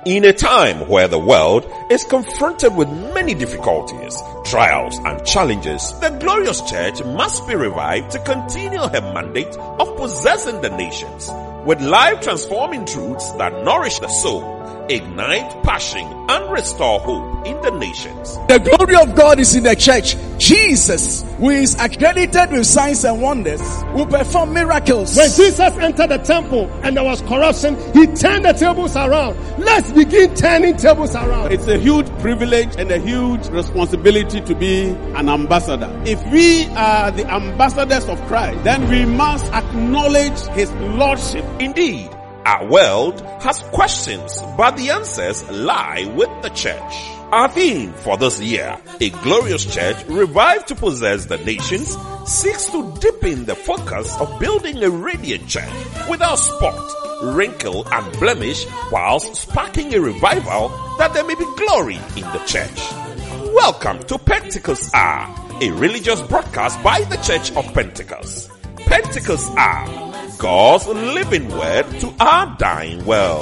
In a time where the world is confronted with many difficulties, trials and challenges, the Glorious Church must be revived to continue her mandate of possessing the nations with life-transforming truths that nourish the soul, ignite passion, and restore hope in the nations. The glory of God is in the church. Jesus, who is accredited with signs and wonders, will perform miracles. When Jesus entered the temple and there was corruption, he turned the tables around. Let's begin turning tables around. It's a huge privilege and a huge responsibility to be an ambassador. If we are the ambassadors of Christ, then we must acknowledge his lordship. Indeed, our world has questions, but the answers lie with the church. Our theme for this year, A Glorious Church Revived to Possess the Nations, seeks to deepen the focus of building a radiant church without spot, wrinkle, and blemish, whilst sparking a revival that there may be glory in the church. Welcome to Pentecost Hour, a religious broadcast by the Church of Pentecost. Pentecost Hour, God's living word to our dying world.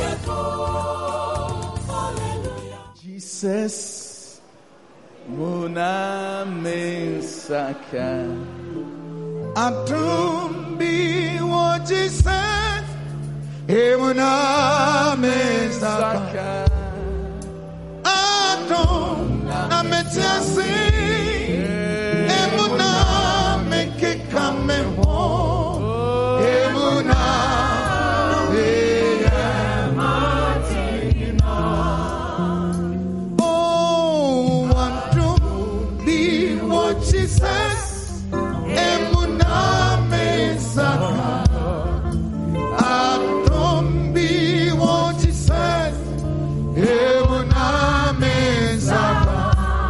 Jesus, Muna Mesaka, Atum be what Jesus, Muna Mesaka, Atum Nametiasi, Muna make it come home. Jesus, Emuna Mesaka, Atom be what he said, Emuna Mesaka,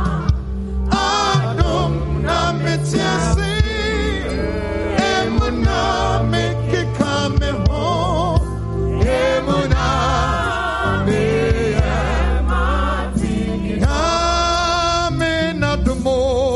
Atom Nametiasi, Emuna make it come home, Emuna Mesaka, Amen at the more.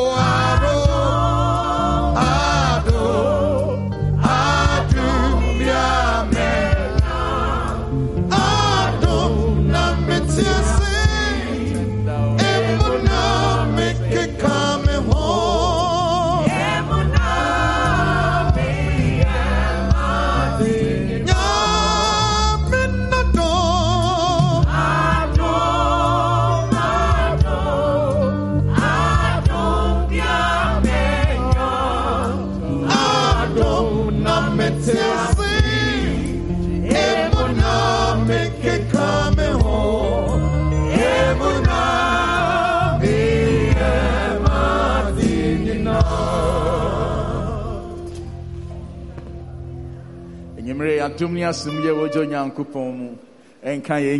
Atumnia sumye wojo nyankopon mu enka ye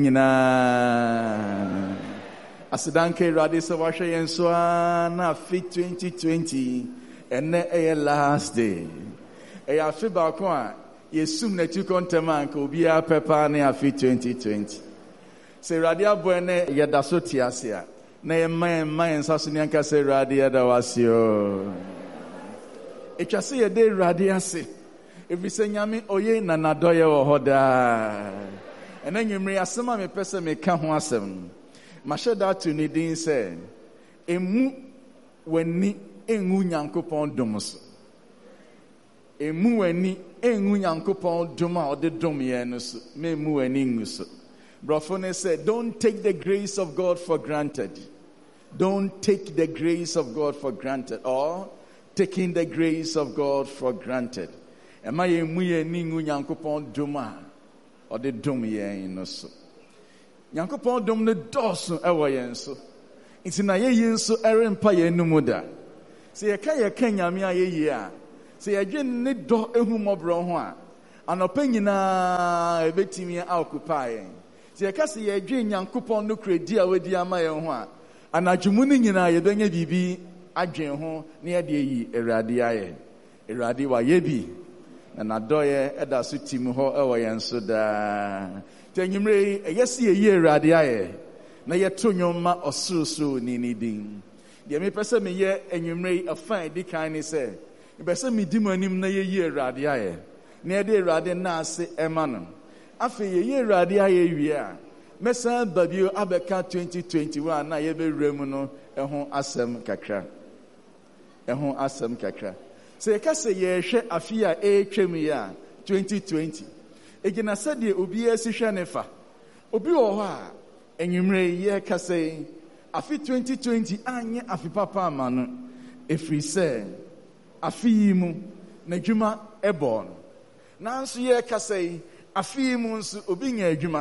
nyina asidanke rade se wa hwe yen so na fit 2020 enne e last day e afi ba ko a yesum na ti kontema anka obi a pepa na afi 2020 se rade abo ne ye da so ti ase a na ye man saso ni anka se rade ye da wasio e twase ye de rade ase. If we say nyame oye na nadoye wo hoda ena nwumre asema me pese me ka ho asem ma sheda to ni din say emu wani engu nyankopon dom so emu wani engu nyankopon dom a ode dom ye no so me emu wani ngu so brofo ne say don't take the grace of God for granted. Don't take the grace of God for granted, or taking the grace of God for granted. Ema ye mu ye ningu nyankopon doma o de dom ye no so nyankopon dom ne doso ewo ye nso nti na ye nso erempa ye numu da se ye ka nyame a ye a se ye dwen ne do ehumobro ho a anopa nyina ebetimi a occupy ye se ye ka se ye dwen nyankopon no kredi a wadi ama ye ho a anadwumu ne nyina ye benya bibi adwen ho na ye de yi erade aye erade wa ye bi na doye eda so tim ho ewo yen so da tenyimre eyesi ye erade aye na ye to nyoma osurusu ni din de me pese me ye enwumre afan di kan ni se me pese me di manim na ye erade aye na ye de erade na ase ema no afi ye erade aye wi a mesa babio abeka 2021 na yebewrem no ehon asem kakra se yekase yehwe afia etwem ya 2020 egina sade obi asihwe nefa obi wo ho a enwumre ye kase afi 2020 anye afi papa amano efri se afi mu na dwuma ebon nanso ye kase afi mu nso obi nya adwuma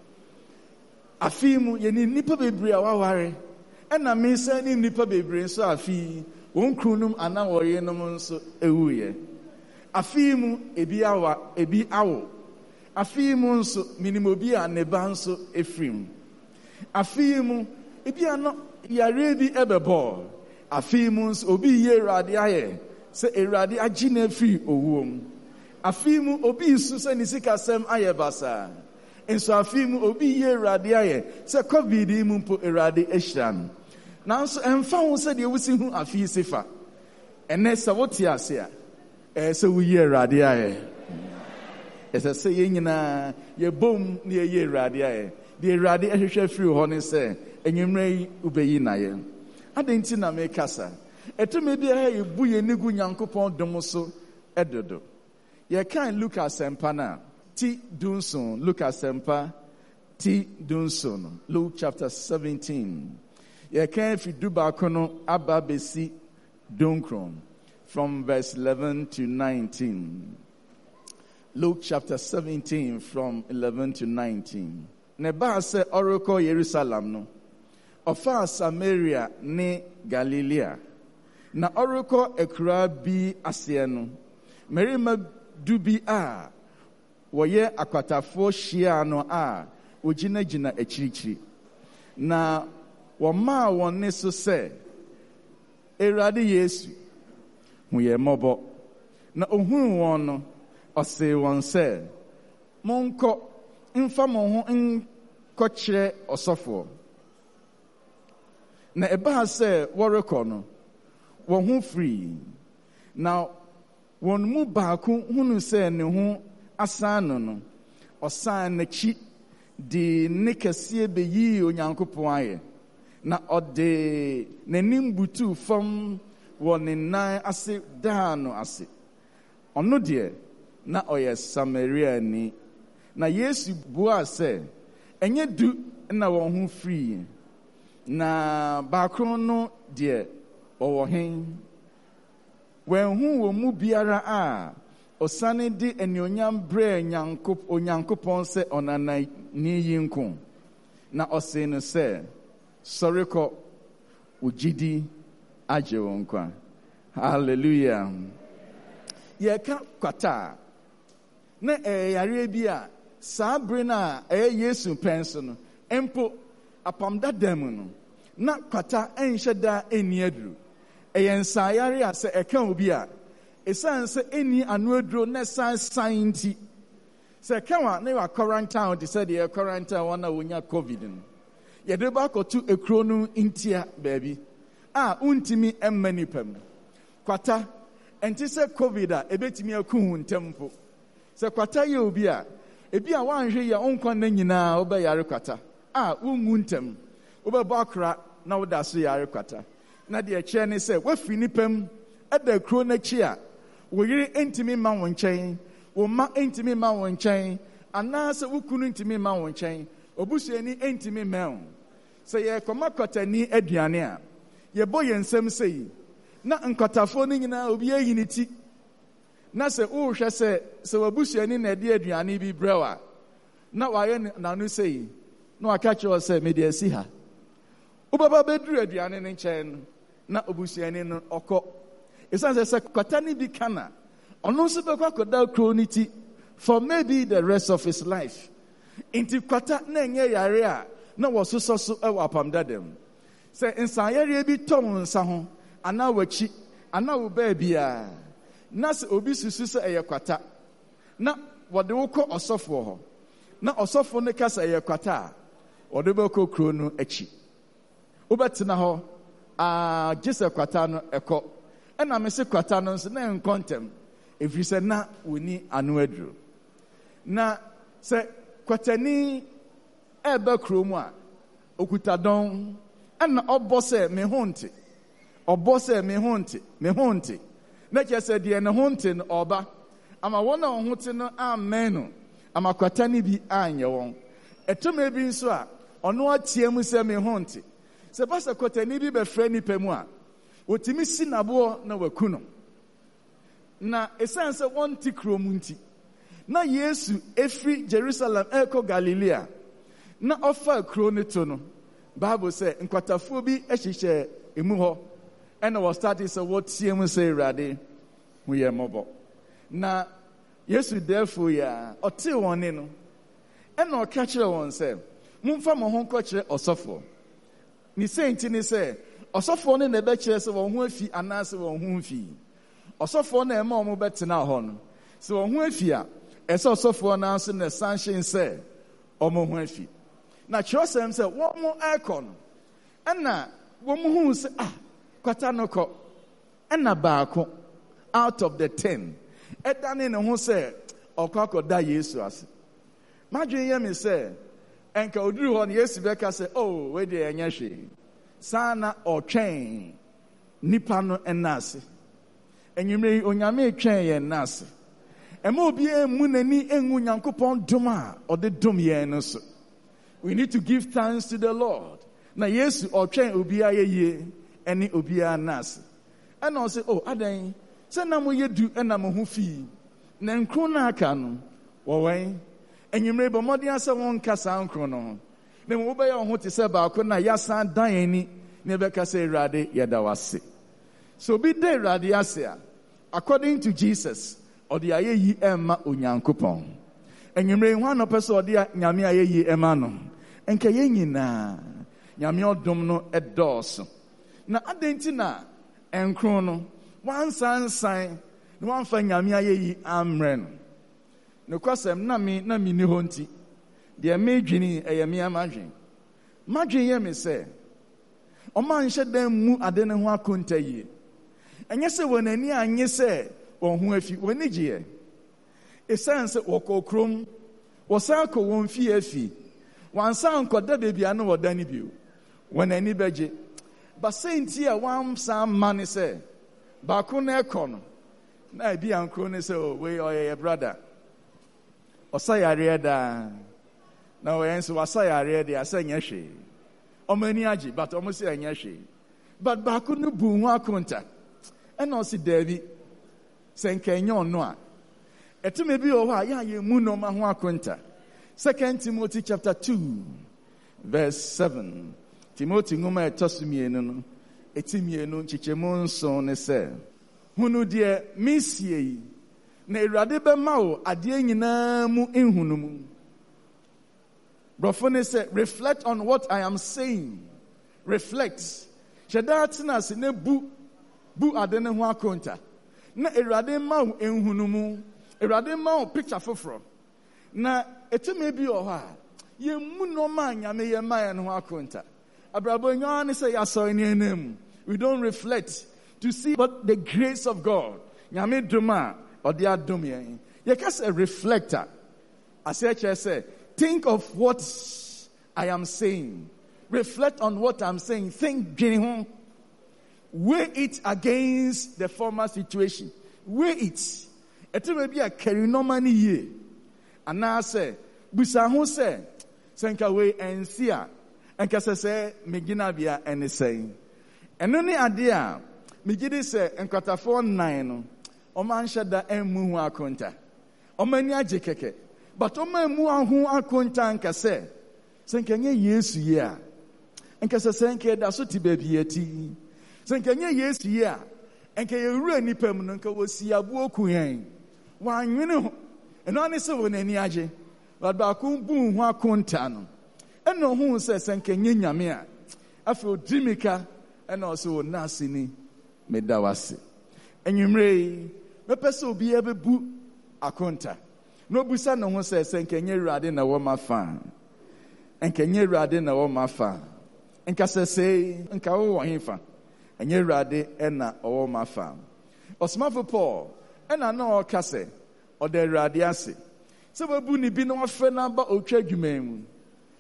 afi mu ye ni nipa bebre awaware ena me se ni nipa bebre nso afi wonkrunum ana woyenum nso ewuye afi mu ebi awo afi mu nso minimobi a ne ba nso efrim afi mu ebi ano yare bi ebebo afi mu nso obi ye Awurade aye se Awurade agi na free owuom afi mu obi su se ni sikasem aye basa enso afi mu obi ye Awurade aye se covid mu mpo Awurade ehyan nanso emfa ho se de wusi hu afi sifa ene se wote ase a se wu ye Awurade aye ese se ye nyina ye bom na ye Awurade aye de Awurade ehwehwe free ho ne se enyimra yi ubeyi na ye adenti na me kasa etome bi ha ye bu ye nigu Nyankopɔn dom so edodo ye kan Lucas sempa na ti dunson Lucas sempa ti dunson Luke chapter 17 ye kan fi duba kono aba besi donkron from verse 11 to 19. Luke chapter 17 from 11 to 19. Neba se oroko Jerusalem no ofa Samaria ne Galilea na oroko ekura bi ase no merima dubi a woye akwatafo hia no a ogina akirikiri na woma wonne so se Awurade Yesu hu ye mobo na ohun won no ose won se monko mfa mo ho nkɔkyerɛ ɔsɔfo na ɛbaa sɛ wɔrekɔ no wɔn ho firi na wɔn mu baako hunu sɛ ne ho asan no ɔsan n'akyi de ne kɛseɛ bɛyii Onyankopɔn ayɛ na ɔde n'anim butu fam wɔ ne nan ase daa no ase ɔno deɛ na ɔyɛ Samariani na Yesu bua sɛ enye du na wɔn ho firi na baakron no deɛ ɔwɔ hen wɔn hu wɔ mu biara a ɔsane de anuonyam brɛ Onyankopɔn sɛ ɔnana ni yinko na ɔse no sɛ sɔre kɔ ugidi agye wɔn kwa hallelujah yɛka kwata na yare bi a saa bere na Yesu penso no empo apamda dam no na kwata enhye da eni aduru nsayare a se eka obi a esan se eni anu aduro na san nti se kawa na wa quarantine de se de quarantine wana wonya covid no ye de ba kotu ekro no ntia baabi a untimi emmani pam kwata enti se covid a ebetimi akuhu ntempo se kwata ye obi a ebi a wanhwe ya onkwa na nyinaa obeyare kwata a ungu ntem obeba akra na woda so yare kwata na de kye ne se wafi nipam ada kro na chi a wo yire entimi ma won nkyɛn wo ma entimi ma won nkyɛn ana se wukunu entimi ma won nkyɛn obusuani entimi ma won se ye koma kwatani aduane a ye bo ye nsɛm sei na nkɔtafo no nyinaa obi ayi ne ti na se wo hwɛ se wabusuani na de aduane bi brewa na wayɛ nanu sei na waka kyerɛ sɛ me de asi ha wobaba beduru aduane ne nkyɛn na obusuani no ɔkɔ esan sɛ kwata ne bi kana ɔno nso bɛkɔ akɔda kuro ne ti for maybe the rest of his life inti kwata na enye yare a na wɔsosɔ so ɛwɔ apamdadam sɛ nsanyare bi tɔ wo nsa ho ana wachi ana wo baabi a na sɛ obi susu sɛ ɛyɛ kwata na wɔde wo kɔ ɔsɔfo hɔ na ɔsɔfo no ka sɛ ɛyɛ kwata a wɔde bɛkɔ kuro no akyi wobɛtena hɔ gye sɛ kwata no ɛkɔ ɛna me se kwata no nso na ɛnkɔ ntɛm ɛfiri sɛ na wɔni ano aduro na sɛ kwatani ebe kurom a okutadon ana obose me honte obose me honte na kyese de ne honte no oba ama wona honte no amen no ama kwata ni bi anye won etome bi nso a ono atiemu se me honte se pasa kwata ni bi be frɛ ni pemu a otimi sinabo na wakuno na esanse won ti kurom nti na Yesu efri Jerusalem eko Galilea na ofa kuro ne to no Bible say nkwatafo bi ehihye emu ho and was started so what tiem say Awurade hu ye mobo na Yesu therefore ya ote won no and o ka kire won say mumfa mo ho ko kire osofo ni senti ni say osofo ne na be kire se won ho afi anase won ho afi osofo na e ma mo betena ho no se won ho afi a ese osofo na so na sanction say omo ho afi na kyerɛsɛm sɛ wɔn mo ɛkɔ no ɛna wɔn mo hu sɛ kwata no kɔ ɛna baako out of the 10 ɛdane ne ho sɛ ɔkɔ akɔda Yesu ase madwene yɛ me sɛ ɛnka oduru hɔ no Yesu bɛka sɛ wei deɛ ɛnyɛ hwee saa na ɔtwɛn nipa no ɛna ase enyimire yi onyame twɛn yɛn na ase ɛma obi emu n'ani engu Nyankopɔn dom a ɔde dom yɛn no so. We need to give thanks to the Lord. Na Yesu otwen obia yeye ene obia nas. And I say, adan, se na mo yedu na mo ho fi. Na nkro na aka no, wo wen. Enyimre bo modi ase won kasa nkro no. Na mo be ya ho te se ba ko na yasan dan ani na be ka se Awurade yeda wase. So be dey Awurade ase a according to Jesus, odi ayeyi emma Onyankopɔn. Enyimre hu anopɛ sɛ odi nyame ayeyi emma no. Enka ye nyina nyame odom no edɔɔso na adenti na enkro no wansansan na wanfa nyame ayeyi amrɛ no ne kwasɛm na mi ni hɔ nti de me dwini ɛyɛ me amadwen yɛ me sɛ ɔma nhyɛ dan mu ade ne ho akonta yie ɛnyɛ sɛ wɔnani anye sɛ wɔn ho afi wɔni gyeɛ esan sɛ wɔkɔ krom wɔsan kɔ wɔn fie afi wansan kɔda beebi ano wɔ dan bio wɔnani bɛgye basenti a wansan ma ne sɛ baako na ɛkɔ no na ebi ankro ne sɛ wei ɔyɛ yɛ brother ɔsa yareɛ daa na wɔyɛ nso wasa yareɛ de asɛ nyɛ hwee ɔmo ani agye but ɔmo sɛ nyɛ hwee but baako no bu ho akonta ɛna ɔsi daabi sɛ nkɛnyɛ ɔno a ɛtumi bi wɔ hɔ a yɛayɛ mu nɔɔma ho akonta 2 Timothy chapter 2 verse 7 Timothy ngoma ɛtɔ so mmienu no ɛti mmienu nkyekyɛmu nson ne sɛ hunu deɛ mesie yi na Awurade bɛma wo adeɛ nyinaa mu nhunu mu brɔfo ne sɛ reflect on what I am saying reflect hyɛ daa tena ase na bu ade ne ho akonta na Awurade ma wo nhunu mu Awurade ma wo picture foforɔ na etumi bi wɔ hɔ a yɛmmu nɔɔma nyame yɛ ma yɛn ho akonta abrabɔ nyaa ne sɛ yɛasɔre ne anam we don't reflect to see but the grace of God nyame dom a ɔde adom yɛn yɛka sɛ reflector asɛ kyerɛ sɛ think of what I am saying reflect on what I'm saying think dwene ho weigh it against the former situation weigh it etumi bi a carry normal ni yie anaasɛ busa ho sɛ nka wei ɛnsi a nka sɛ megina bia ɛne sɛn ɛno ne ade a megye de sɛ nkwatafoɔ 9 no ɔma nhyɛ da ɛmmu ho akonta ɔma ani agye kɛkɛ but ɔma mu ho akonta nka sɛ nka nyɛ Yesu yi a nka sɛ nka da so te baabi ati sɛ nka nyɛ Yesu yi a nka yɛwura nipa mu no nka wɔsi aboɔ ku yɛn wɔanwene ho ɛno ane sɛ wɔn ani agye but baako bu ho akonta no ɛna ɔho sɛ nka nyɛ nyame a afei ɔdi mika ɛna ɔsɛ wɔ naase ni meda wase enwumere yi mepɛ sɛ obiara bɛbu akonta na obusa ne ho sɛ nka nyɛ Awurade na wɔ ma fa nka nyɛ Awurade na wɔ ma fa nka sɛ nka wɔ wɔ hefa ɛnyɛ Awurade ɛna ɔwɔ ma fa ɔsomafo Paul ɛna na ɔka sɛ ɔda Awurade ase sɛ wabu ne bi na wafrɛ no aba otwa adwuma mu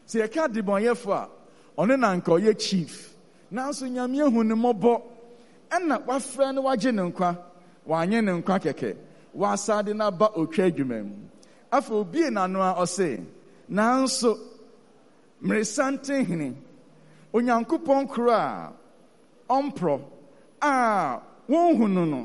Se yɛka debɔnyɛfo a ɔno na nka ɔyɛ chief nanso nyame ahu ne mmɔbɔ ɛna wafrɛ no wagye ne nkwa wanyɛ ne nkwa kɛkɛ wasade no aba otwa adwuma mu afei obie n'ano a ɔse nanso mmeresanten hene onyankopɔn koro a ɔmporɔ a wɔnhu no no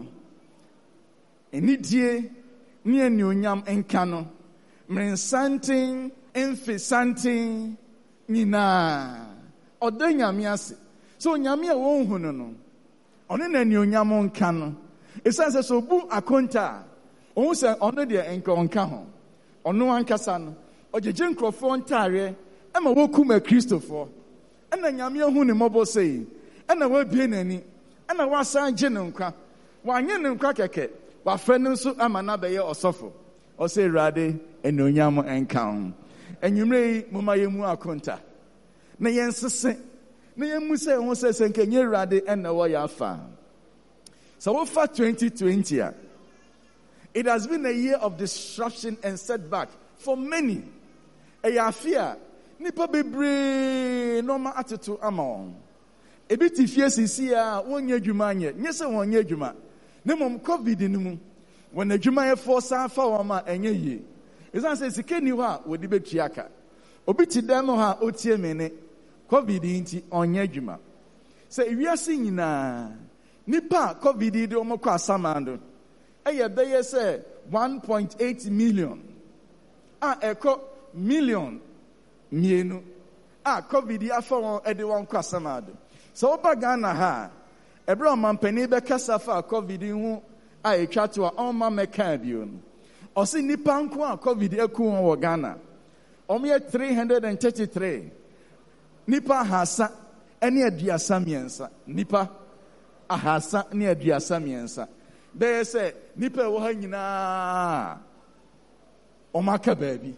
anidie ne anuonyam nka no mmeresanten mfe santen nyinaa ɔda nyame ase so nyame a wɔnhu no no ɔno na anuonyam nka no ɛsiane sɛ sɛ ɔbu akonta a ɔhu sɛ ɔno deɛ nka ɔnka ho ɔno ankasa no ɔgyegye nkurɔfoɔ ntaareɛ ɛma wɔkum akristofoɔ ɛna nyame ahu ne mmɔbɔ sɛi ɛna wabie n'ani ɛna wasan gye ne nkwa wanyɛ ne nkwa kɛkɛ wafrɛ no nso ama no abɛyɛ ɔsɔfo ɔsɛ Awurade anuonyam nka ho anwummerɛ yi moma yɛmu akonta na yɛnsese na yɛmmu sɛ ho sɛ nkɛnyɛ Awurade ɛna wɔyɛ afa sɛ wofa 2020 a it has been a year of disruption and setback for many. Ɛyɛ afe a nipa bebree nɔɔma atoto ama wɔn. Ebi ti fie sisi a wɔnyɛ adwuma nyɛ sɛ wɔnyɛ adwuma. Ne mmom COVID no mu wɔn adwumayɛfoɔ san fa wɔn a ɛnyɛ yie. Ɛsan sɛ sika ni hɔ a wɔde betua ka. Obi ti dan mu hɔ a otie me ne COVID nti ɔnyɛ adwuma. Sɛ ewiase nyinaa nipa a COVID de wɔn kɔ asamando ɛyɛ bɛyɛ sɛ 1.8 million a ɛkɔ million mienu a COVID afa wɔn ɛde wɔn kɔ asamando. Sɛ wɔba Ghana ha a ɛbrɛ ɔmampanin bɛkasa fa COVID ho a ɛtwa to a ɔmma mɛka bio no ɔse nipa nko a COVID aku wɔn wɔ Ghana ɔmoyɛ 333 nipa ahasa ɛne aduasa mmiɛnsa nipa ahasa ne aduasa mmiɛnsa bɛyɛ sɛ nipa ɛwɔ ha nyinaa ɔmo aka baabi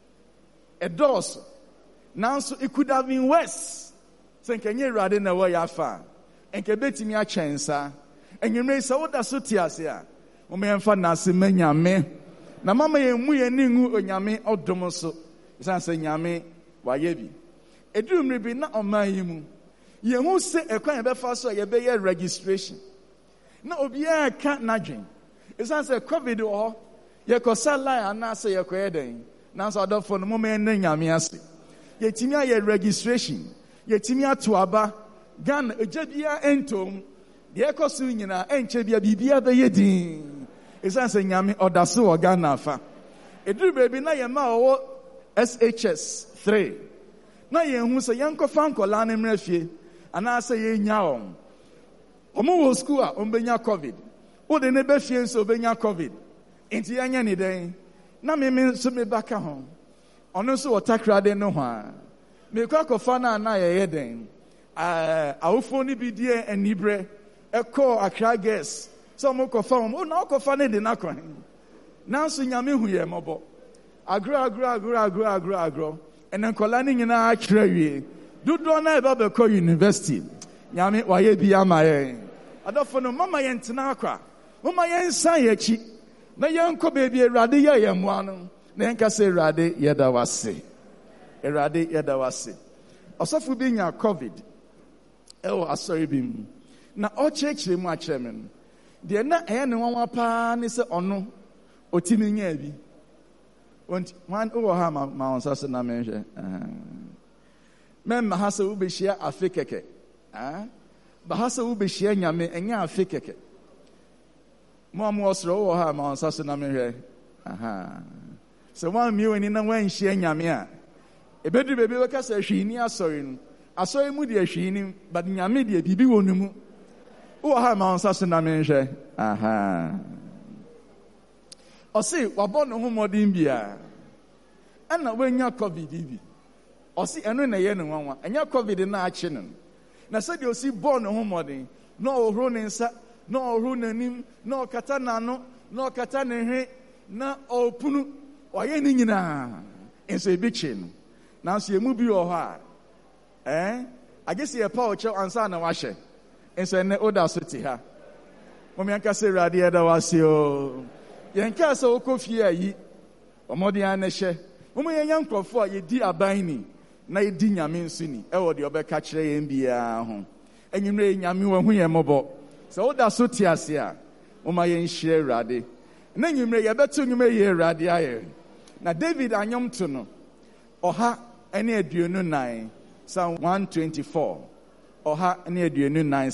ɛdɔɔso nanso it could have been worse sɛ nkɛnyɛ Awurade na wɔyɛ afa nkɛ bɛtumi akyɛn saa anwummerɛ sɛ woda so te ase a wɔmɛmfa n'ase ma Nyame na mama yɛmmu yɛni ngu onyame ɔdom so ɛsiane sɛ Nyame wayɛ bi ɛduru mmere bi na ɔman yi mu yɛhu sɛ ɛkwan yɛbɛfa so a yɛbɛyɛ registration na obiara ka n'adwen ɛsiane sɛ COVID wɔ hɔ yɛkɔsa line anaasɛ yɛkɔyɛ dɛn nanso adɔfo no moma yɛnna Nyame ase yɛtumi ayɛ registration yɛtumi ato aba Ghana ɛgya biara ɛntom deɛ ɛkɔ so nyinaa ɛnkyɛ bia biribiara bɛyɛ din ɛsiane sɛ Nyame ɔda so wɔ Ghana afa ɛduru baabi na yɛma ɔwɔ SHS 3 na yɛnhu sɛ yɛnkɔfa nkɔlaa no mmerɛ fie anaasɛ yɛnya wɔn ɔmo wɔ school a ɔmbɛnya COVID wode ne bɛfie nso ɔbɛnya COVID nti yɛnyɛ ne dɛn na meme nso meba ka ho ɔno nso wɔ takrade no ho a mekɔ akɔfa no a na yɛyɛ dɛn awofoɔ no bi die aniberɛ ɛkɔɔ Accra Girls sɛ ɔmo kɔfa wɔn na ɔkɔfa no de n'akɔ he nanso Nyame hu yɛ mmɔbɔ agorɔ ɛnɛ nkɔla no nyinaa akyerɛ wie dodoɔ no ɛbɛ bɛkɔ university Nyame wayɛ bi ama yɛn adɔfo no mama yɛn tena akɔ a mama yɛn nsan yɛ akyi na yɛnkɔ baabi Awurade yɛ yɛn mmoa no na yɛnka sɛ Awurade yɛda wase Awurade yɛda wase ɔsɔfo bi nya COVID ɛwɔ asɔre bi mu na ɔkyerɛkyerɛ mu akyerɛ me no deɛ na ɛyɛ ne nwanwa paa ne sɛ ɔno ɔtumi nyaa bi wowɔ ha ma wɔn nsa so na menhwɛ mɛmma ha sɛ wobɛhyia afe kɛkɛ ba ha sɛ wobɛhyia Nyame ɛnyɛ afe kɛkɛ mo a mowɔ soro wowɔ ha ma wɔn nsa so na menhwɛ sɛ woammie w'ani na woanhyia Nyame a ɛbɛduru baabi wɛka sɛ hwee asɔre no asɔre mu deɛ hwee ni but Nyame deɛ biribi wɔ no mu wowɔ ha ma wɔn nsa so na menhwɛ ɔse wabɔ ne ho mmɔden biara ɛna woanya COVID bi ɔse ɛno na ɛyɛ ne nwanwa ɛnyɛ COVID na akye no na sɛdeɛ ɔsi bɔɔ ne ho mmɔden na ɔhoro ne nsa na ɔhoro n'anim na ɔkata n'ano na ɔkata ne hwe na ɔpunu ɔyɛ ne nyinaa nso ebi kye no nanso emu bi wɔ hɔ a agye sɛ yɛpa ɔkyɛw ansa na wahyɛ nso ɛnɛ ɔda so te ha mɔmɛnka sɛ Awurade yɛda wase o yɛnkaa sɛ wokɔ fie ayi ɔmmɔden a ne hyɛ wɔn yɛnya nkurɔfoɔ a yɛdi aban ni na edi nyame nsuni ewo de obeka kire yen bia ho enyimre nyame wo hu yemobo so woda so tiase a oma yen hire Awurade na enyimre ye beto nyume ye Awurade aye na David anyom to no oha ene aduonu nan Psalm 124 oha ene aduonu nan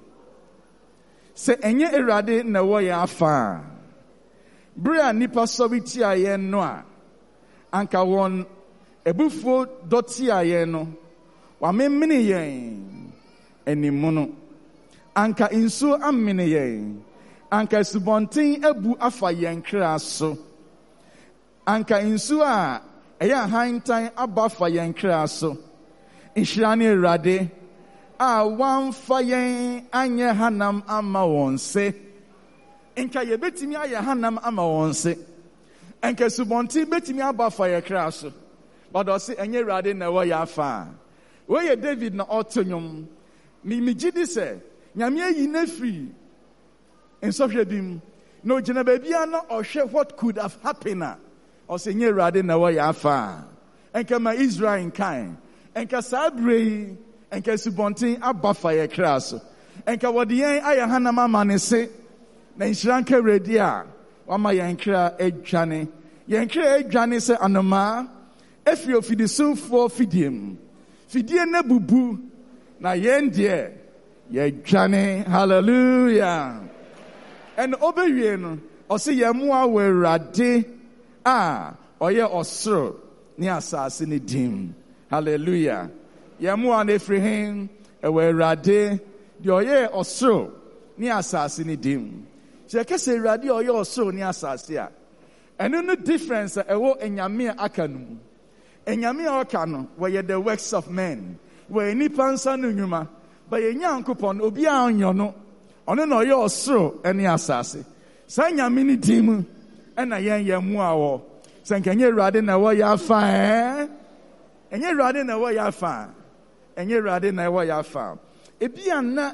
se enye Awurade na wo ye afa bria nipa so bi ti aye no a anka won ebufo doti aye no wa memene yen animu no anka insu amene yen anka subonten abu afa yen kra so anka insu a eya hantan aba fa yen kra so inhirane Awurade a wan fa yen anye hanam ama wonse enka ye betimi aye hanam ama wonse enka subonten betimi aba fa yen kra so but ose enye Awurade na wo ya fa wo ye David na otonyom mi gidi se nyame ayi na free ensofwe bim no gina bia na ohwe what could have happened ose enye Awurade na wo ya fa enka ma Israel kan enka sabre enka subonten abafa ye kraso enka wode yen aye hanama manese na nshranka redi a wama yen kra adwane se anoma efi ofidisumfo fidie na bubu na yen de ye dwane hallelujah en obewie no ose yemu awe Awurade a oye osoro ni asase ni dim hallelujah yemu an efrihin ewe Awurade de oye osoro ni asase ni dim je kese Awurade oye osoro ni asase a eno no difference ewo enyame akanu enyame akanu were the works of men we ni pansa no nwuma ba ye nyankopon obi a onyo no ono na oye osoro eni asase sa nyame ni dim ena yen yemu awo senkenye Awurade na wo ya fa enye Awurade na wo ya fa enye Awurade na wo ya fa ebia na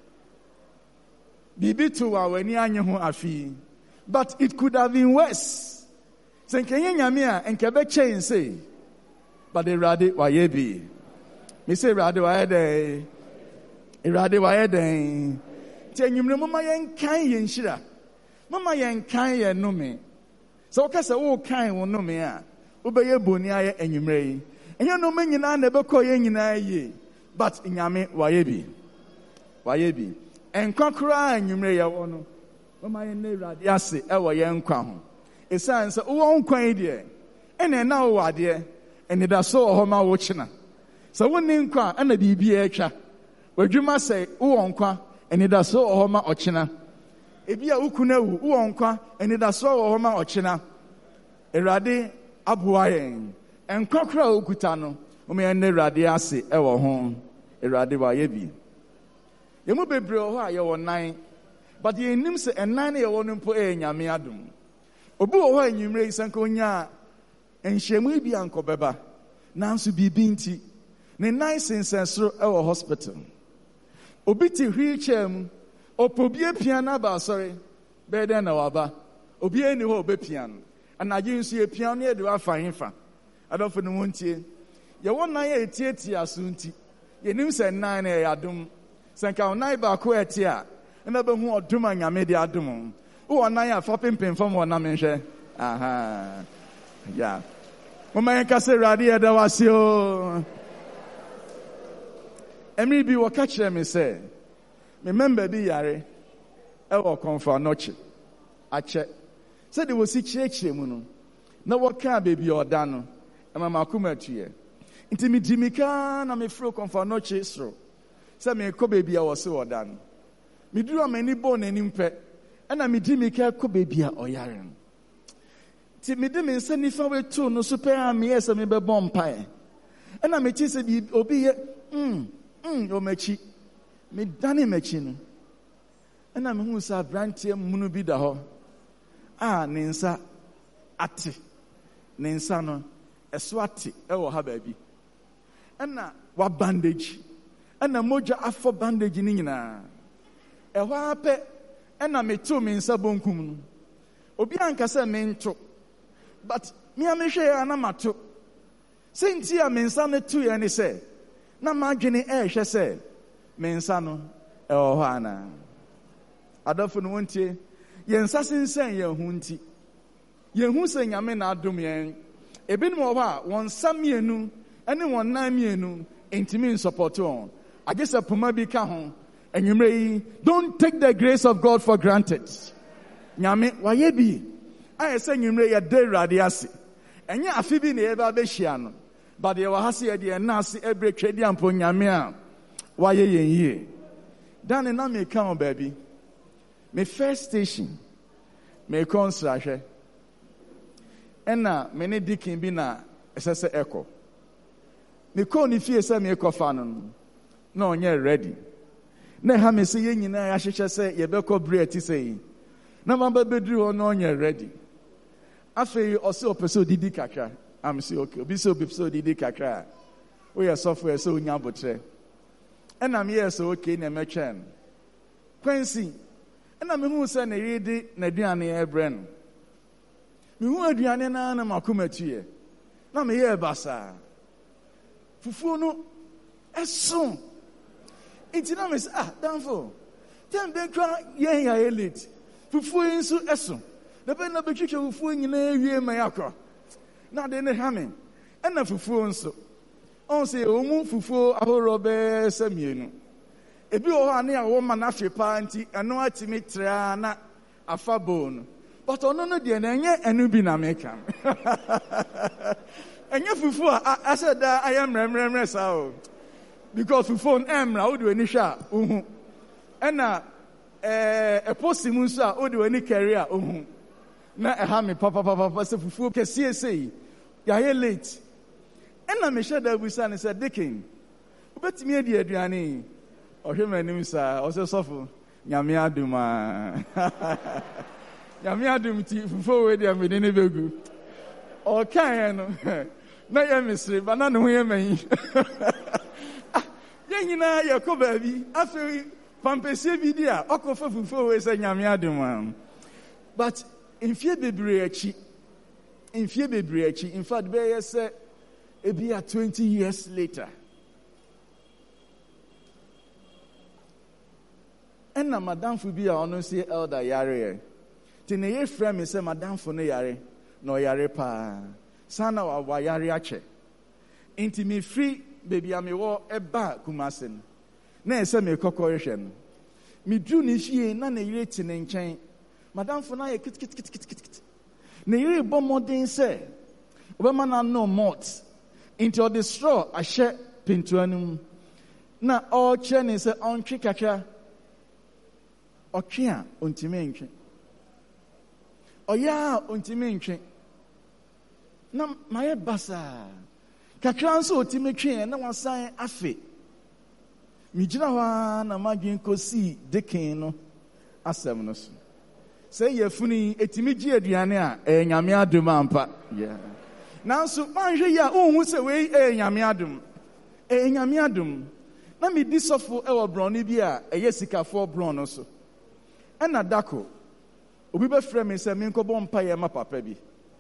bibi to wa wani anye ho afi but it could have been worse senkenye nyame a enkebe chain say but Awurade wa ye bi me say Awurade wa ye dey Awurade wa ye dey ti enyimre mama yen kan yen hira mama yen kan ye no me so kasa wo kan wo no me a wo be ye boni aye enyimre yi enye no me nyina na be ko ye nyina yi but nyame wa ye bi enkokora enyimre ye wo no mama yen na Awurade ase e wo ye nkwa ho esan se wo nkwan yi de ene na wo ade ene da so ho ma wo china so wo ni nkwa ana bibi e twa wadwuma se wo nkwa ene da so ho ma ochina ebia ukuna wu wo nkwa ene da so ho ma ochina Awurade aboa yen enkokora okuta no o me na Awurade ase e wo ho Awurade wa ye bi ye mu bebre ho a ye wo nan but ye nim se enan na ye wo no mpo e nyame adom obi wo ho anyimre isanka onya enhyemu bi ankobeba nanso bibi nti ne nan sensensoro e wo hospital obi ti wheelchair mu opobie piano ba sorry bede na waba obi eni ho obepiano anaje nso ye piano ye de wa fahinfa adofo no wontie ye wonan ye tietia aso nti ye nim se nan na ye adom senka onan ba ko etia na be hu odom anyame de adom wo onan ya fa pempem fam wo na menhwe aha ya mama yen kase Awurade ye da wase o Emri bi wo ka kire me se me member bi yare e wo konfa noche ache se de wo si kire mu no na wo ka bebi oda no e mama kuma tuye nti mi dimika na me fro konfa noche sro se me ko bebi a wo se oda no mi duru amani bo na nimpe e na mi dimika ko bebi a oyare no ti mi de me nsa nifa we to no so pe a me ese me be bompae e na me chi se bi obi ye o mechi me dane mechi no na me hu sa brantie munu bi da ho ne nsa ate ne nsa no eso ate e wo ha ba bi na wa bandage na moja afọ bandage ni nyina e ho ape na me to me nsa bonkum no obi anka se me nto but me amehwe ya na mato Sinti a mensa no tu ye ne se. Na madwene hwe se mensa no e wo ho ana. Adofo no wontie. Yensa sensen ye hu nti. Ye hu se nyame na adom yen. Ebinom wo ha won samienu ene won nan mienu intimi support on. I guess a puma bi ka ho. Don't take the grace of God for granted. Nyame waye bi. Aye se nyumre ye de rade ase. Enye afibi na ye ba be hia no. But ye wa hase ye de na ase ebre twedi ampo nyame a waye yen yie. Dan na me ka on baby. Me first station. Me konsra hwe. Ena me ne dikin bi na esese echo. Me ko ni fie se me ekofa no. No onye ready. Na ha me se ye nyina ya hyehyɛ sɛ ye bɛkɔ bread ti sɛ. Na ma ba bedru ho no onye ready. Afei ɔse opeso didi kakra. Am say okay. Obi so didi kakra. We are software so nya botre. Ɛna me yes okay na metwɛn. Quincy. Ɛna me hu sɛ na yedi na aduane ebrɛ no. Me hu aduane na na makoma tue. Na me ye basa. Fufuo no ɛso. It's not Miss Danfo. Ten Bekra, ye elite. Fufu insu esso. The pen of the chicken fufu in ye mayakra. Now they hamming. And the fufu so. On say, Omu fufu, a robe semienu. A bio near woman after party, and no atimetrana, a fabone. But on no dear, and you be American. And your fufu, I said that I am Remresa. Because we phone Emra, who do any sha, and a postimusa, who do any carrier, na a hammy, papa, so for CSA, ya late. And I'm sure that we son said, Dicking, but me, dear Adriani, or him and him, sir, also suffer, Yamia Duma, Yamia Dum tea for them within a very or can, no, you're mystery, but none of him. Yena yako baby after pampese bidia okofa fufu we say nyame adom. But in fear bebre achi in fact be say e be 20 years later and na madam fu bi a ono say elder yare ti ne ye frame me say madam fu no yare no yare pa sana wa yare ache inti me free baby ame wo eba kumasen na ese me kokore hwe no me dru ni hie na na yire ti ne nchen madam fo na ye kit na yire bo modern se obema na no malt into the straw ahye pintuanum na all che ne se ontwe kakra otwe a ontime ntwe oya ontime ntwe na maye basa kakra nso otime twe na wasan afe mi gina wa na magin kosi dekin no asem no so say yefuni etimi gi aduane a nyame adom ampa yeah nanso manhwe ya ohun se we nyame adom nyame adom na mi di sofo e wo bron ni bi a sikafo bron no so na dako obi be frɛ me se me nkobo mpa ye ma papa bi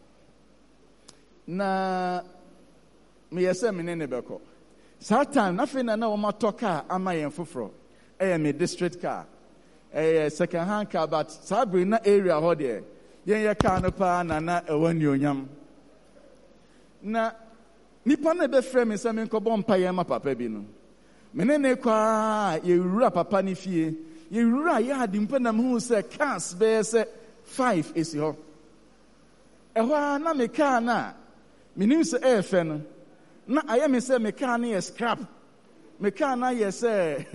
na me yese me ne beko that time na fe na wo mato car ama yen foforo me district car second hand car but sabri na area ho de yen car no pa na ewani onyam na nipa na be frɛ me se me nkobo mpa ye ma papa bi no me ne kwa ye wura papa ni fie ye wura ye adi mpa na me hu se cars be se 5 esi ho ehwa na me car na me nim se efe no na aye me say me car na scrap me car na ye say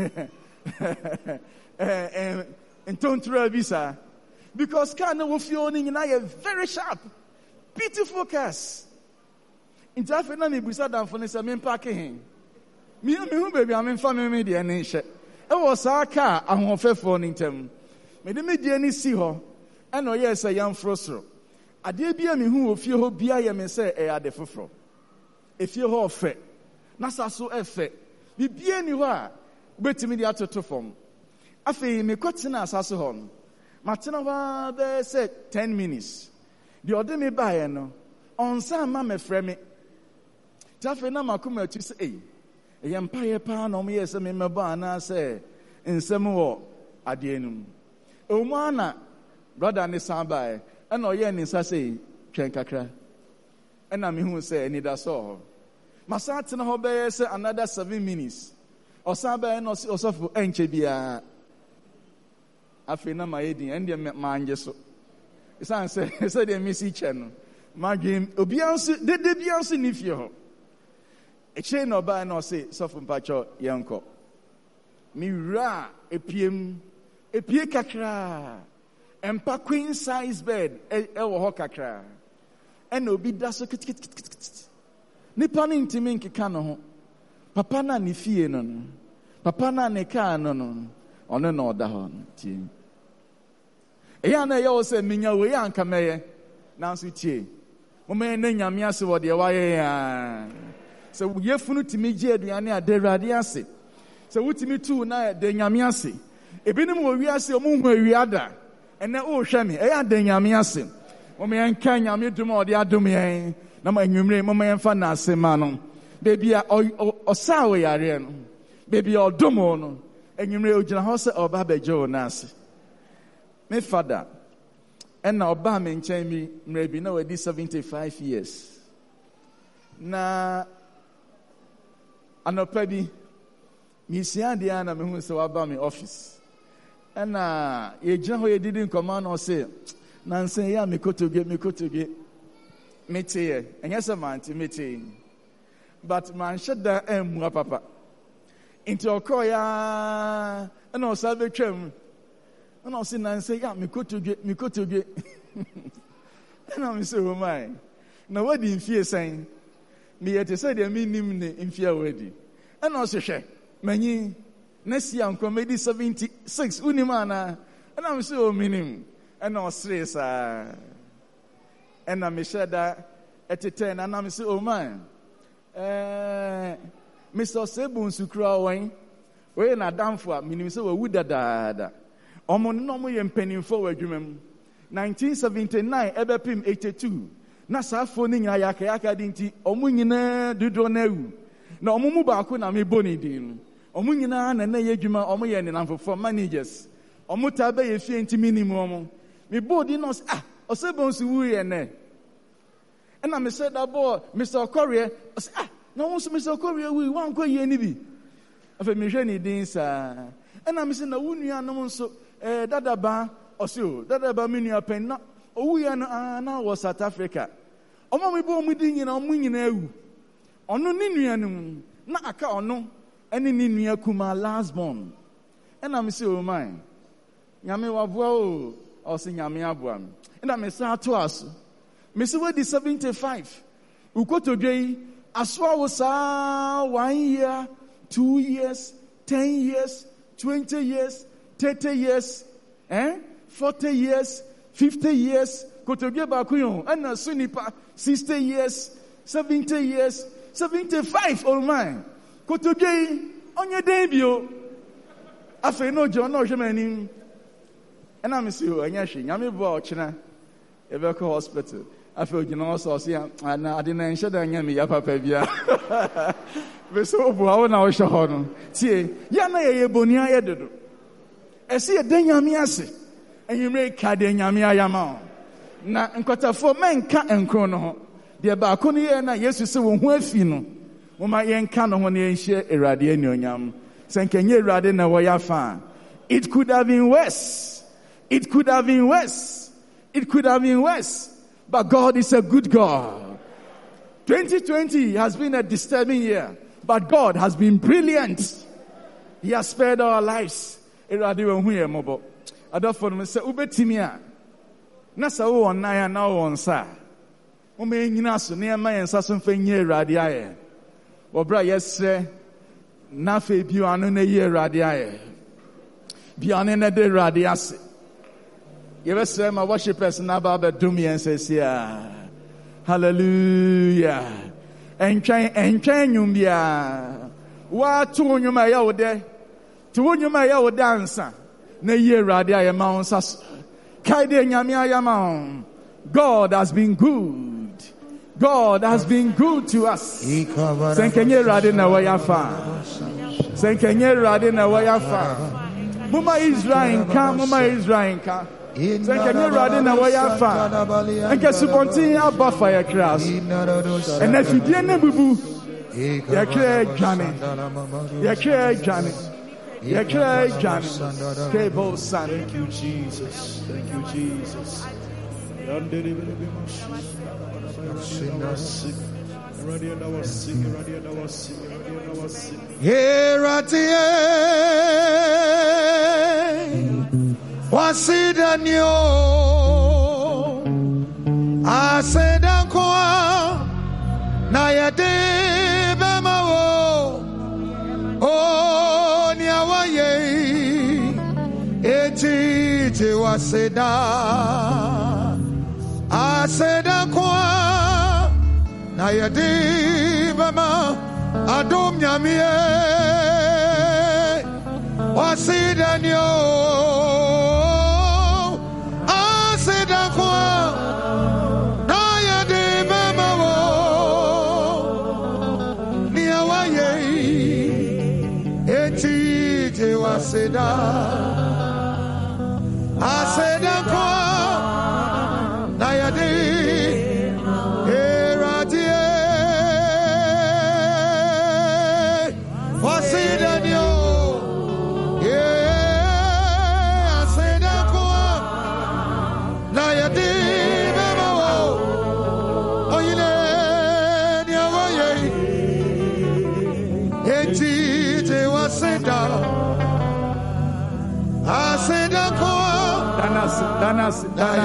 entontra visa because car na wo fio ni na ye very sharp beautiful cars intafe na me busa dan fo ne say me park hen me hu baby am fa me de ne hye e wo sa car ahofefo ni ntem me de me die ni si ho e no ye say yam frosro ade bia me hu ofie ho bia ye me say e ade foforo efie ho ofe na saso efe bibie ni ho a betimi de atoto fom afei me kotina asaso ho no matena wa be say 10 minutes de ode me bae no onsa ma me frɛ me Tafe na makuma tu say yɛmpa yɛ paa na ɔmo yɛ sɛ memɛbɔ anaasɛ nsɛm wɔ adeɛ no mu. Ɔmo ana brother ne san bae ɛna ɔyɛ ne nsa sɛ twɛn kakra ɛna mehu sɛ anidaso wɔ hɔ. Masa tena hɔ bɛyɛ sɛ another 7 minutes ɔsan bɛyɛ na ɔsɔfo ɛnkyɛ biara. Afei na ma yɛ din ɛndeɛ mangye so ɛsiane sɛ deɛ mesi kyɛ no madwen obiara nso dede biara nso ne fie hɔ. Ekyire na ɔbaa na ɔse sɔfo mpakyɛ yɛnkɔ. Mewura epie kakra ɛmpa queen size bed ɛwɔ hɔ kakra ɛna obi da so kitikiti nipa no ntimi nkeka no ho. Papa na ne fie no papa na ne kaa no ɔno na ɔda hɔ no tie. Ɛyɛ na ɛyɛ wɔ sɛ menya wei anka mɛyɛ nanso tie momɛyɛ na Nyame ase wɔ deɛ wayɛ ya. Sɛ yɛfunu timi gye aduane a da Awurade ase. Sɛ wotimi tu na da Nyame ase. Ebinom wɔ wiase ɔmo hu awiada ɛnɛ wohwɛ me ɛyɛ da Nyame ase. Momɛyɛ nka Nyame dom a ɔde adom yɛn na ma anwummere momɛyɛ mfa na ase ma no. Beebi a ɔsaa wɔ yareɛ no beebi a ɔdom wo no anwummere ogyina hɔ sɛ ɔba bɛgye wo no ase. Me fada ɛna ɔbaa me nkyɛn mi mmerɛ bi na wadi 75 years. Na anɔpa bi mesia deɛ na mehu sɛ waba me office ɛna yɛgyina hɔ yɛdidi nkɔmmɔ na ɔse nansa yɛ a mekotodwe meteyɛ ɛnyɛ sɛ mante meteyɛ but manhyɛ da ammua papa nti ɔkɔɔ ya ɛna ɔsa bɛtwam ɛna ɔse nansa yɛ a mekotodwe ɛna me sɛ homai na wadi mfie sɛn meyɛ te sɛ deɛ mennim ne mfie a wadi ɛna ɔse hwɛ manyi na si ankɔ mɛdi 76 wonim anaa ɛna me sɛ ɔmenim ɛna ɔsere saa ɛna mehyɛ da ɛtetɛ na na me sɛ ɔman Mr. Sebu nsukura wɔn wɔyɛ n'adamfo a menim sɛ wawu dadaada ɔmo no ɔmo yɛ mpanimfo wɔ adwuma mu 1979 ɛbɛpem 82 na saafo ne nyinaa yaka di nti ɔmo nyinaa dodoɔ na awu na ɔmo mu baako na mebɔ ne din no ɔmo nyinaa na na yɛ adwuma ɔmo yɛ ne namfofo managers ɔmo taa bɛyɛ fie nti minim ɔmo mebɔ din na ɔsɛ bɔnsu wu yɛ nɛ ɛna mesɛ da bɔ Mr. Okorie ɔsɛ na wɔn nso Mr. Okorie wu wankɔ yie ni bi afɛ mehwɛ ne din saa ɛna mesɛ na wo nua nom nso dadaba ɔsɛ o dadaba me nua pɛn na owu yɛ no na wɔ South Africa ɔmo mebɔ ɔmo din nyina ɔmo nyina awu ɔno ne nua no mu na aka ɔno ɛne ne nua kuma last born ɛna mesɛ o man Nyame waboa o ɔsɛ Nyame aboa me ɛna mesɛ ato aso mesɛ wadi 75 ukotodwe yi asoa wo saa 1 year 2 years 10 years 20 years 30 years 40 years 50 years kotodwe baako yo ɛna so nipa 60 years 70 years 75 oh man kotodwe yi onye den bio afei no jo na ohwe manim ɛna me si o anya hwe Nyame bo a ɔkyena ebɛkɔ hospital afei ogyina hɔ sɛ ɔse ana ade na nhyɛ da nya me ya papa bia bɛsɛ oboa wo na wohyɛ hɔ no tie yɛ na yɛyɛ boni ayɛ dodo ɛsɛ yɛda Nyame ase anwummere ka de Nyame ayama wo na nkɔtafoɔ mɛnka nkro no ho deɛ baako no yɛ na Yesu sɛ wo ho afi no moma yɛnka no ho na yɛnhyɛ Awurade anuonyam sɛ nkɛnyɛ Awurade na wɔyɛ afa it could have been worse. It could have been worse. But God is a good God. 2020 has been a disturbing year, but God has been brilliant. He has spared our lives. Adafo no say ubetimi a na sa wo na ya na wo nsa. O me nyina so na ma yensa so mfa nye Awurade aye. Wo bra yesre na fa bi anu na ye Awurade aye. Bi anu na de Awurade ase. Yes, my worshipers now about do me and says, yeah, hallelujah. And train you be what to you may out there to you may out dancer. Na year radia amounts as Kaide Nyamia Yamon. God has been good. God has been good to us. Senkenye rade na wayafa. Senkenye rade na wayafa. Muma Israel nka, muma Israel nka. Senkenye rade na wayafa. Enke suponti aba fire class. Ene fidie ne bubu. Yakre jane. Yakre jane. Yakre jane. Kebo san. Thank you, Jesus. Thank you, Jesus. Wasidanyo asedankwa na yade bemawo o niawaye eti waseda asedankwa na yade bema adom nyamie wasidanyo Aseda kwa na yadi eradie wasida nyo aseda kwa na yadi bemawo oyile nyawaye eti te waseda Danas.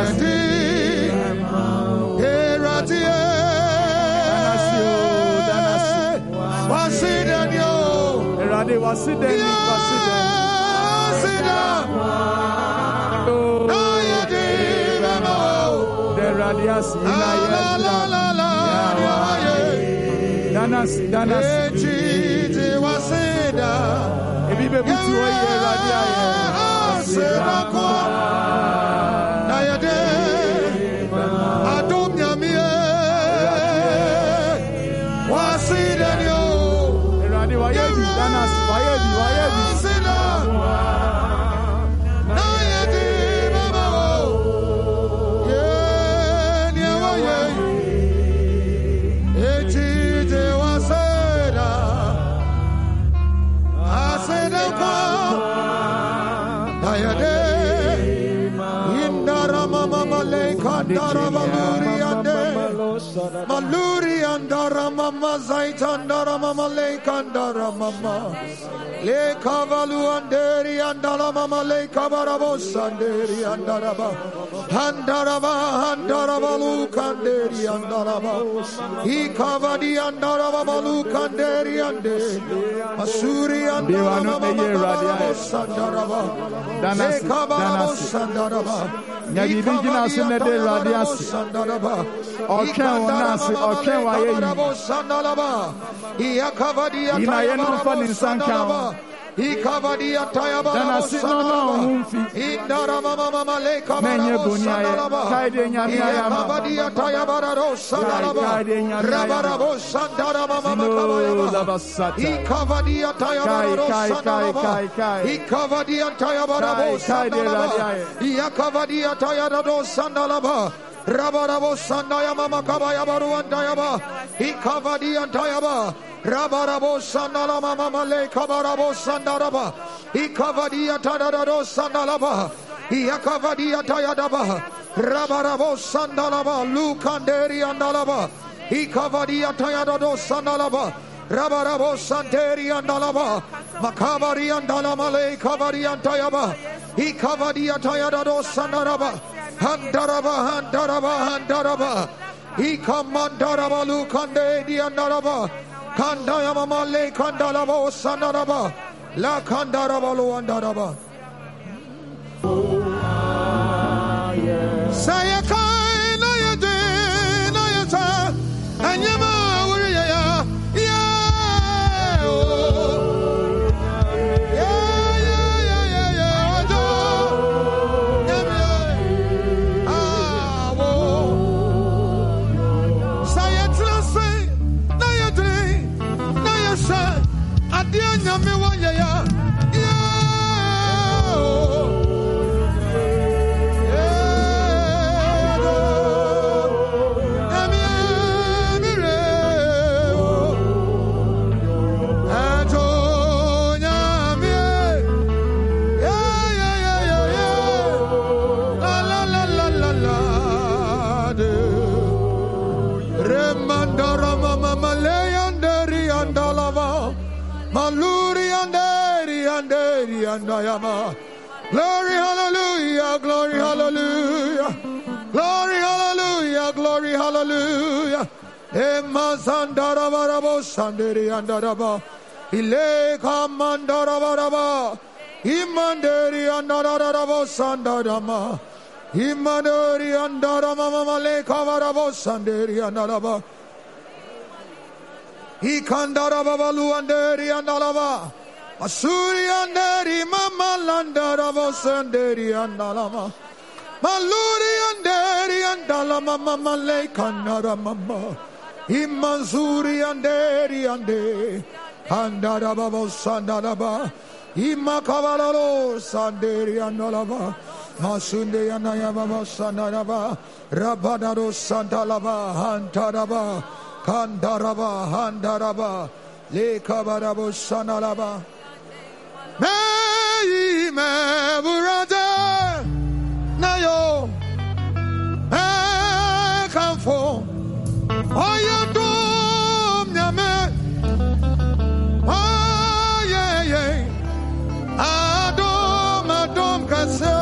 Maluri andara mama zaitandara mama lekandara mama le kavalu anderi andara mama le kabarabo sanderi andaraba handaraba lu kanderi andaraba hi kavadi andaraba lu kanderi ande masuri andaraba sandaraba le kabarabo sandaraba Nyabi bingina sunne de radiasi. Oken wanasi, oken waye. Ina yenu fani sanka. Ikavadia tayaba indara mama maleka menye bunya kaide nyamia ya ikavadia tayaba rosanalaba rabarabo sandara mama makabaya ikavadia tayaba rosanalaba ikavadia tayaba rosanalaba ikavadia tayaba rosanalaba rabarabo sandaya mama kabaya baruandayaba ikavadia tayaba Rabarabo sandala mama male kabarabo sandaraba ikavadia tadado sandalaba iakavadia tayadaba rabarabo sandalaba lukanderi andalaba ikavadia tayadado sandalaba rabarabo santeri andalaba makabari andalama le kavadia tayaba ikavadia tayadado sandaraba handaraba ikamandaraba lukanderi andalaba Kandaya mama le kandalaba sandaraba la kandaraba lo andaraba Sayakai na yade na yata anyama wuriya ya Sayat anderi andayama. Glory, hallelujah, glory, hallelujah. Glory, hallelujah, glory, hallelujah. Emma Sandarabarabo Sanderi Andaraba. Ile Kamandarabaraba. Imanderi Andarabo Sandarama. Imanderi Andarama Male Kavarabo Sanderi Andaraba. Ikandarabalu Anderi Andalava. Asuri Anderi Mama Landarabo Sanderi Andalama. Maluri Anderi Andalama Mama Le Kandaramama. Imanzuri Anderi Ande. Andarababo Sandaraba. Imakavalalo Sanderi Andalava. Masunde Anayababa Sandaraba. Rabadaro Santalaba. Hantaraba. Kandaraba. Handaraba. Le Kabarabo Sanalaba. May me burada nayo kanfo oyadom nyame ayeye adom kase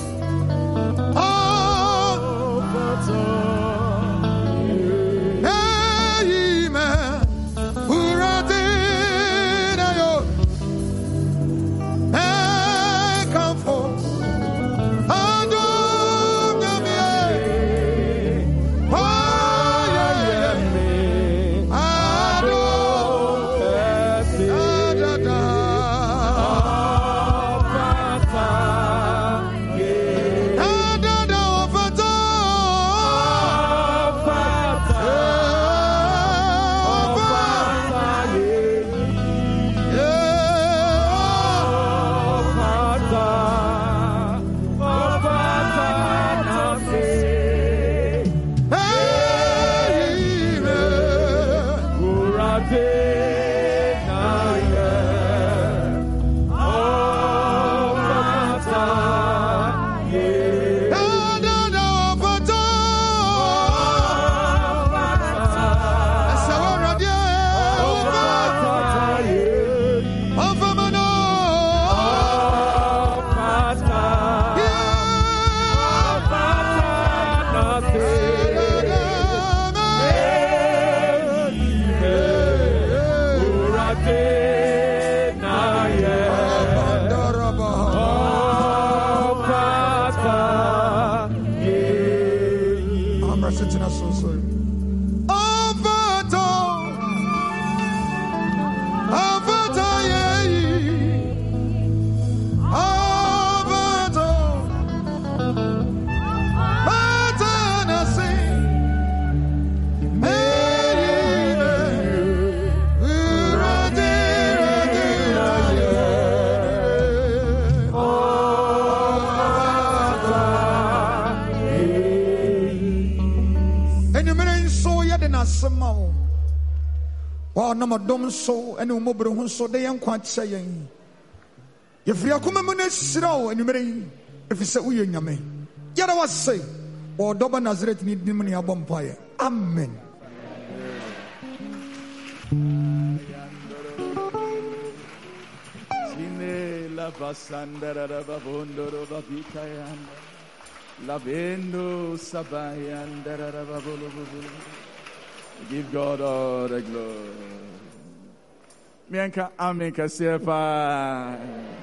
Namadom so and Umobro so they am quite saying. If we are coming on Srow and you may, if you say we in Yame, yet I was say, or Doba Nazareth need money a bonfire. Amen. Give God all the glory. Mianka Aminka Sepa.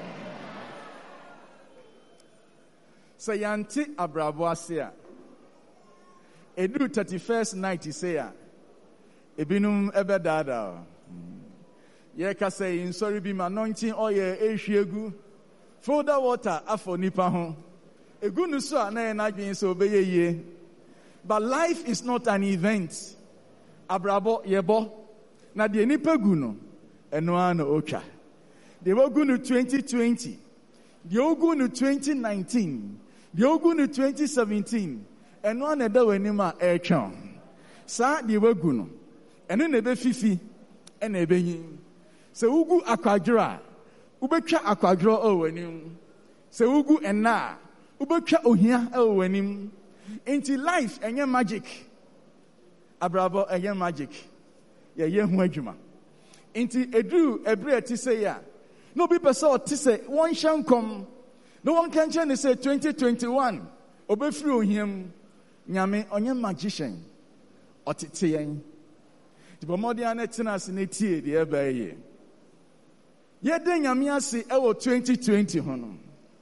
Sayanti Abraboasia. Edu 31st night isaya. Ebinum ebedada. Yeka say in sorry be anointing oye eshiegu. Folder water afo nipa ho. Egunu so ana na dwen so obeye ye. But life is not an event. Abrabo yebo na de nipa gu no eno ana otwa de wogu no 2020 de ogu no 2019 de ogu no 2017 eno ana da wani ma etwa sa de wogu no eno na be fifi ena ebenyin se ugu akwadwra ubetwa akwadwra o wani se ugu ena ubetwa ohia o wani into life enye magic Abrabo magic. Ye hu adwuma. Inti edu ebre ti say ya. No people saw to say one shall come. No one can change say 2021. Obe through him. Nyame onye magician. Otite yen. The Bomodian Etinas in 80 the ebe ye. Ye de nyame ase ewo 2020 hono.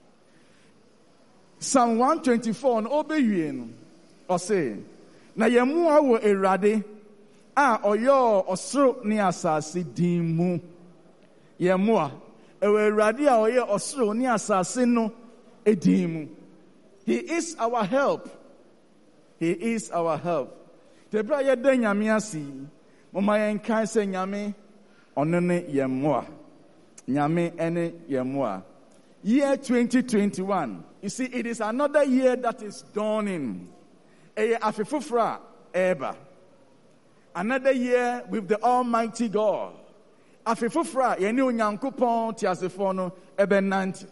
Psalm 124 no obewie no. O say na yemu awo Awurade a oyo osoro ne asase din mu. Yemu a ewo Awurade a oyo osoro ne asase no edin mu. He is our help. He is our help. Tebra ye de nyame ase mama yen kan se nyame ono ne yemu a. Nyame ene yemu a. Year 2021. You see, it is another year that is dawning. Afifufra eba. Another year with the Almighty God. Afifufra yeni onyankopon tiasefo no ebe nanti.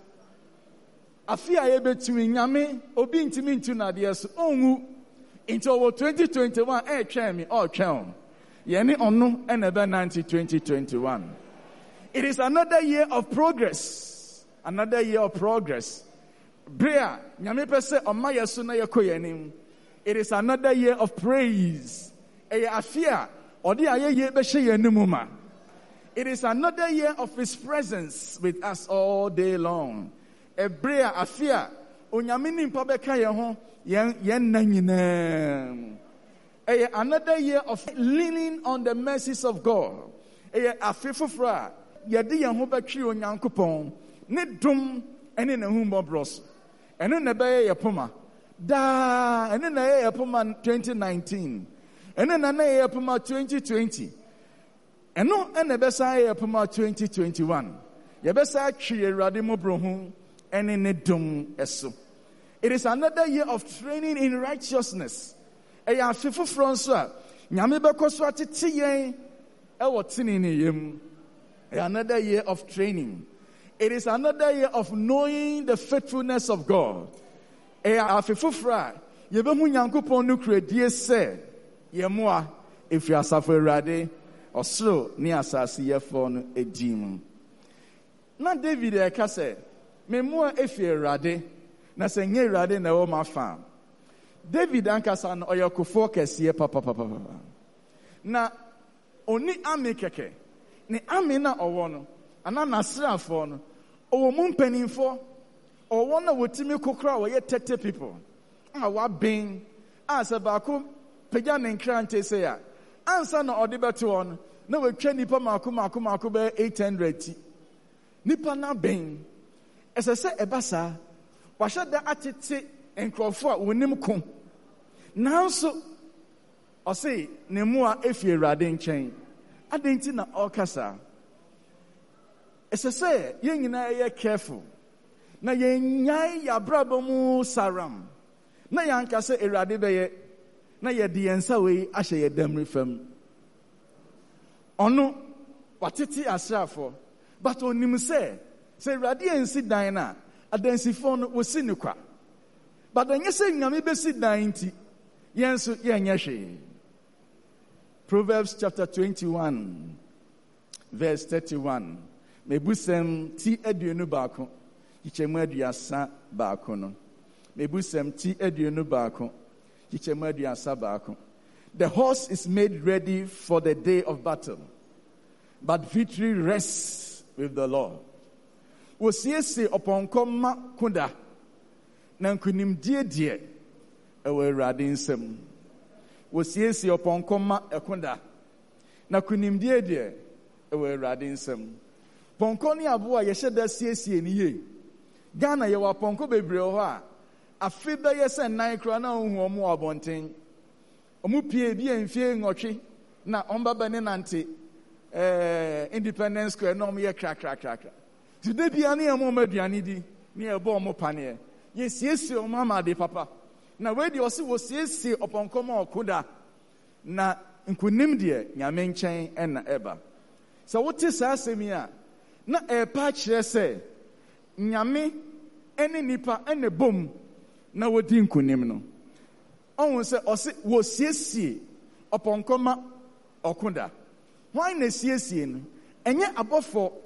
Afia ebe tumi nyame obi ntimi ntu na de so onwu into 2021 twem mi twem. Yeni onu ene ebe nanti 2021. It is another year of progress. Another year of progress. Brea, nyame pese oma yesu na yekoyenim. It is another year of praise. Afia, odi ayeye be hye yanimuma. It is another year of his presence with us all day long. Brea afia, onyame nimpa beka ye ho yen na nyina. Another year of leaning on the mercies of God. Afifufra, yedi ye ho betwi onyankopon. Ne dum ene na hu mbobros. Ene na be ye poma. Da ene na ye poma 2019. Ene na na ye poma 2020. Eno ene be sa ye poma 2021. Ye be sa twi Awurade mobro hu ene ne dum eso. It is another year of training in righteousness. Eya afifufro nso a nyame bekoso atete yen e wo tini ne yem. Another year of training. It is another year of knowing the faithfulness of God. Afifufra, yebehu nyankopon no kredie se yemoa efi asafo Awurade osoro ni asase yefo no edim. Na David eka se memoa efi Awurade na se nye Awurade na wo mafa. David ankasa no oyakofo kese papa. Na oni ame keke. Ni ame na owo no ana nasrafo no owo mu mpanimfo owo na wotimi kokra wo ye 30 people wa ben asa ba ko pagya ne nkrante se ya ansa na ode beto on na wetwa nipa mako be 800 ti nipa na ben esese ebasa wa hyada atete enkrofo a wonim ko nanso ose ne mu a efi Awurade nkyɛn adenti na okasa. It's a say, yen na careful. Na yen nyai ya brabomu saram. Na yanka se Awurade beye. Na ye di ensa we ahye ye damri fam. Ono watete asrafo. But onim se Awurade ensi dan na adansifo no wosi ne kwa. But onye se nyame besi dan nti yenso yenye hwe. Proverbs chapter 21 verse 31. Mebusem ti aduonu baako kichemu aduasa baako no. Mebusem ti aduonu baako kichemu aduasa baako. The horse is made ready for the day of battle, but victory rests with the Lord. Wosiese oponko ma kuda na nkunimdie die ewe Awurade nsam. Wosiese oponko ma ekunda na kunimdie die ewe Awurade nsam. Ponko ni abo a yehye da siesie ni ye. Ghana ye wa ponko bebre ho a afi be ye se nan kra na ohu omo abonten. Omu pie bi enfie nwotwe na ombaba ne nante Independence Square no mo ye kra. Today bia na emo maduane di na ye bo omo pane. Ye siesie omo amade papa. Na we di osi wo siesie oponko ma okoda na nkunim de nyame nkyɛn na eba. So what is asemi a na epa kyerɛ sɛ nyame ene nipa ene bom na wodi nkunim no. Ɔhu sɛ ɔse wo siesie ɔpɔnkɔ ma ɔkoda. Hwan na siesie no? Enye abɔfo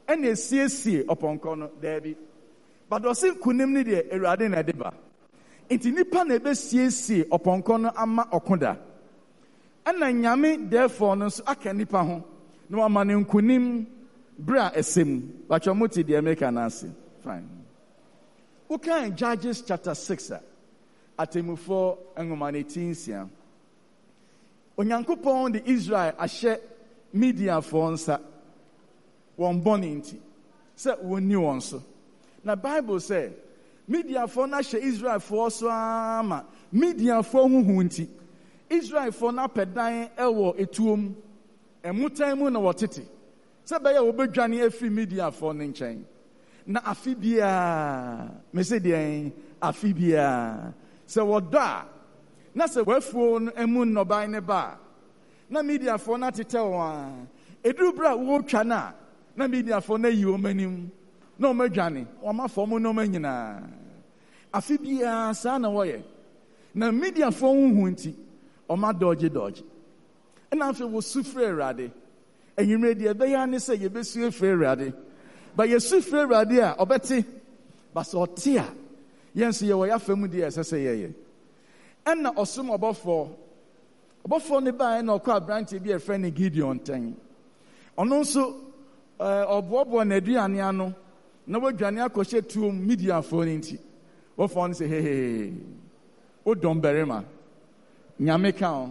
and a CSC upon corner, Debbie. But was it Kunim Nidia, Eradin Adiba? Inti nipa na ebe CSC upon corner ama okonda. And na nyame therefore no so aka nipa ho. No amane nkunim bra esem. But your muti the American nasi. Fine. Okay, Judges chapter 6. Atemufo engomane 18. Onyankopon the Israel ahye media for nsa. Won boni nti. Se woni won so. Na Bible say media for na she Israel for so ama media for hu nti. Israel for na pedan ewo etuom emutan mu na wotete. Se be ya obedwane afi media for ne nchen. Na afibia me se de afibia se woda na se wafuo no emu no ban ne ba na media for na tete wa eduru bra wo twa na media for na yi o manim na o madwane o ma fo mu no manyina afibia sa na woye na media for hu nti o ma dodge na afi wo sufre rade enyimre de be ya ne se ye besu efre rade ba ye sufre rade a obeti ba so te a yenso ye wo ya famu de esese ye enna osum obofo ne ba na okọ abrante bi e friend Gideon tan ono nso obobo na aduane ano na wadwane akọhye tuom media fo nti wo fo no say hey o don berema nyame ka o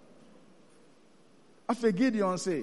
afa Gideon say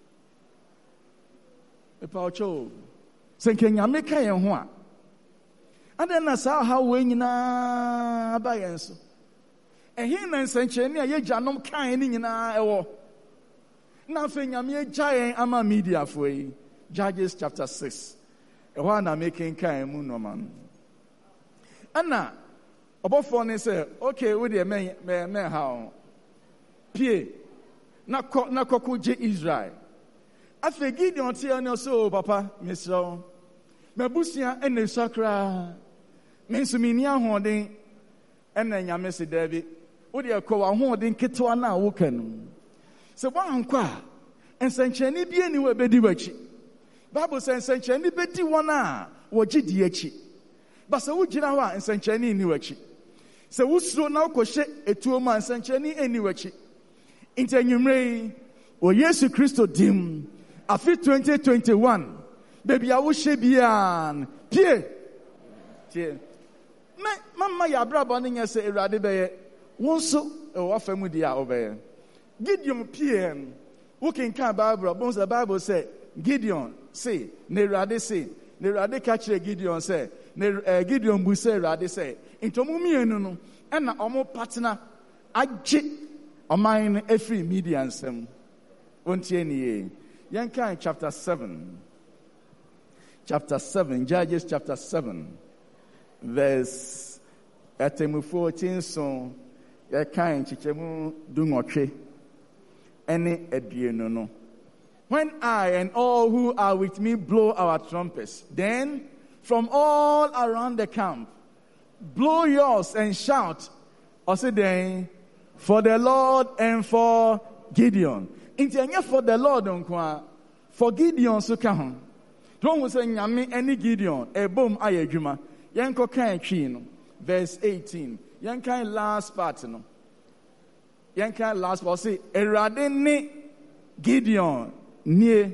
e pa ocho senke nyame ka ye ho a adan na sa ha we nyina ba yenso ehin na nsankyeni a ye gyanom kan ni nyina ewo na afa nyame agya ama media fo yi Judges chapter 6 ewa na making kan mu no man ana obofo ne say okay we dey me how pie na kokko je Israel afa Gideon tie no so papa mesro mabusia ene sakra mensumini ahoden ena nyame se david wo dey ko ahoden ketewa na wo kanu se bo anko a ensankyeni bie ni we bedi wachi Bible says ensankyeni bedi won a wo gidi achi ba se wo gira ho a ensankyeni ni wachi se wo suro na ko hye etuo ma ensankyeni eni wachi intanyumre o Yesu Kristo dim afi 2021 baby a wo hye bian pie tie mama ya brabo ne nya se Erade beye won so e wo afamu dia obeye Gideon pie wo ken kan Bible bon the Bible say Gideon say ne Erade say ne Erade ka kire Gideon say ne Gideon bu say Erade say intomu mienu no e na omo partner agye oman every media nsem wontie ni ye kan chapter 7 Judges chapter 7 verse 14 so ye kan chichemu dungotwe ene aduenu no when I and all who are with me blow our trumpets, then from all around the camp blow yours and shout also then for the Lord and for Gideon. Inti for the Lord onko for Gideon so ka ho. Don't say nyame any Gideon ebom ayadwuma. Yenko kan twi no verse 18. Yenkan last part no. Yenkan last part say Erade ni Gideon nie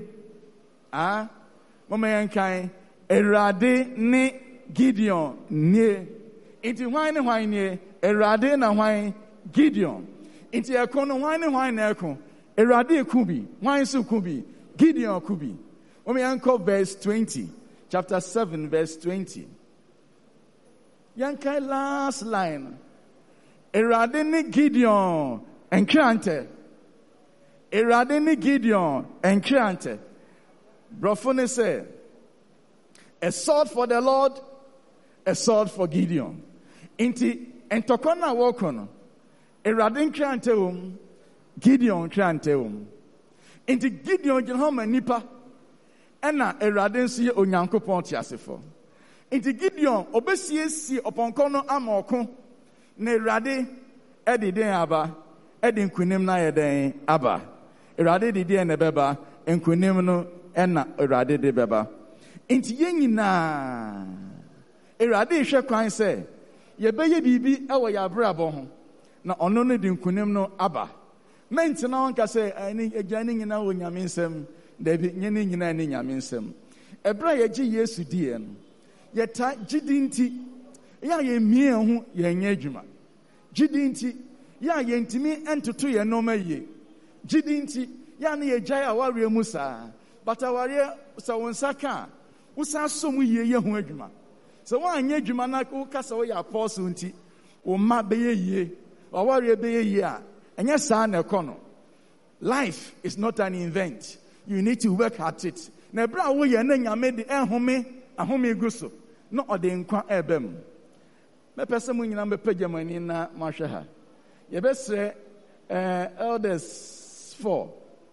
mama yenkan Erade ni Gideon nie. Inti hwan nie Erade na hwan Gideon. Inti ekono hwan na ekon Erade kubi hwan so kubi Gideon kubi. Yanko verse 20 chapter 7 verse 20. Yankai last line. Erade ni Gideon enkrante. Erade ni Gideon enkrante. Brofone say a sword for the Lord, a sword for Gideon. Inti entokona wokono. Erade enkrante Gideon enkrante Inti Gideon jinhoma nipa ena Erade nso ye Onyankopɔn te asefo. Inti Gideon obesiesi oponkono amoko na Erade ediden aba edin kunim na yeden aba. Erade didi ene beba enkunim no ena Erade de beba. Inti yɛn nyinaa Awurade hwɛ kwan sɛ yɛbɛyɛ biribi ɛwɔ yɛ abrabɔ ho na ɔno no de nkunim no aba. Mentena wɔnka sɛ agya ne nyinaa wɔ Nyame nsɛm dabi nye ne nyinaa ne Nyame nsɛm. Ɛberɛ a yɛgye Yesu diɛ no yɛta gyidi nti yɛ a yɛmmie ho yɛnyɛ adwuma. Gyidi nti yɛ a yɛntumi ntoto yɛn nneɛma yie. Gyidi nti yɛ a ne yɛgyae awareɛ mu saa. But awareɛ sɛ wo nsa ka a wosa som yie yɛ ho adwuma. Sɛ woanyɛ adwuma na woka sɛ woyɛ apostle nti wo mma bɛyɛ yie awareɛ bɛyɛ yie a ɛnyɛ saa na ɛkɔ no. Life is not an event. You need to work at it. Na ɛberɛ a woyɛ na Nyame de ahome gu so na ɔde nkwa ɛbɛ mu. Mɛpɛ sɛ mo nyinaa mɛpɛgya mo ani na mahwɛ ha. Yɛbɛsrɛ elders 4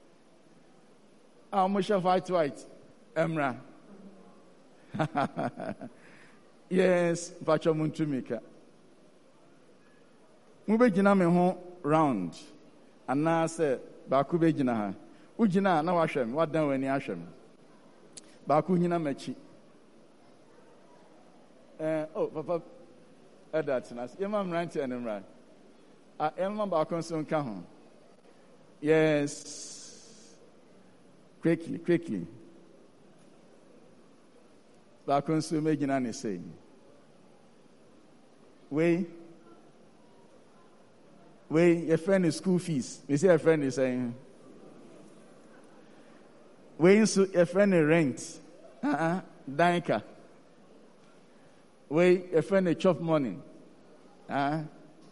a wɔhyɛ white ɛmmra. Yes, mpatwɔ mo ntumi ka. Mobɛgyina me ho round anaasɛ baako bɛgyina ha. Wogyina a na wahwɛ me, wadan w'ani ahwɛ me. Baako nyina m'akyi. Papa ɛda tena ase. Yɛma mmeranteɛ no mmra. Yɛma baako nso nka ho. Yes. Quickly. Baako nso mɛgyina ne sɛ. Wei, your friend is school fees. We say your friend is saying. Wei nso your friend is rent. Danka. Wei your friend is chop money. And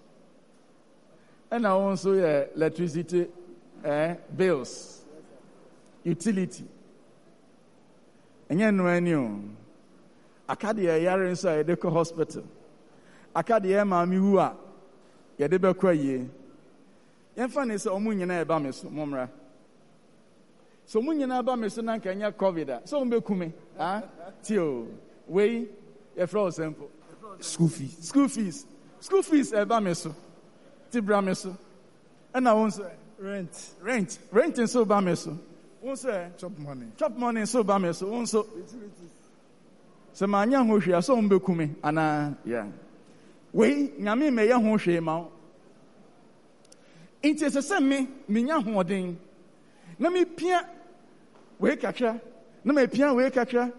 also your electricity bills, utility. And you know any. Akadi yare nso a yɛde kɔ hospital. Akadi yɛ maame wu a yɛde bɛkɔ yie. Yɛmfa ne sɛ ɔmo nyinaa ɛba me so momra. So ɔmo nyinaa ba me so na nka nyɛ COVID a. So ɔmo bɛkume. Tio. Wei yɛfrɛ wo simple. School fees ɛba me so. Ti bra me so. Ɛna wo nso rent nso ba me so. Wo nso chop money nso ba me so. Wo nso sɛ maanya ho hwee a sɛ ɔmo bɛkume anaa yɛ. Wei Nyame mɛyɛ ho hwee ma wo. Nti ɛsɛ sɛ menya hoɔden na mepia wei kakra na mepia wei kakra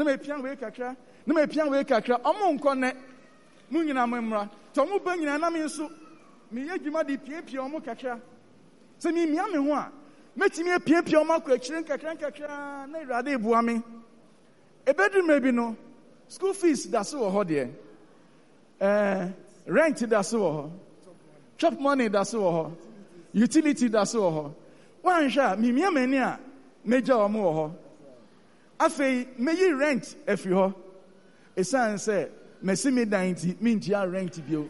ɔmo nkɔ nɛ mo nyinaa mo mmra tɔ mo ba nyinaa na me nso meyɛ dwuma de piepie ɔmo kakra sɛ memia me ho a mɛtumi apiepie ɔmo akɔ akyire nkakra na Awurade eboa me. Ɛbɛduru mmerɛ bi no school fees da so wɔ hɔ deɛ rent da so wɔ hɔ chop money da so wɔ hɔ utility da so wɔ hɔ. Woanhwɛ a memia m'ani a mɛgya ɔmo wɔ hɔ. Afei meyi rent afiri hɔ ɛsiane sɛ mɛsi me dan nti mentua rent bio.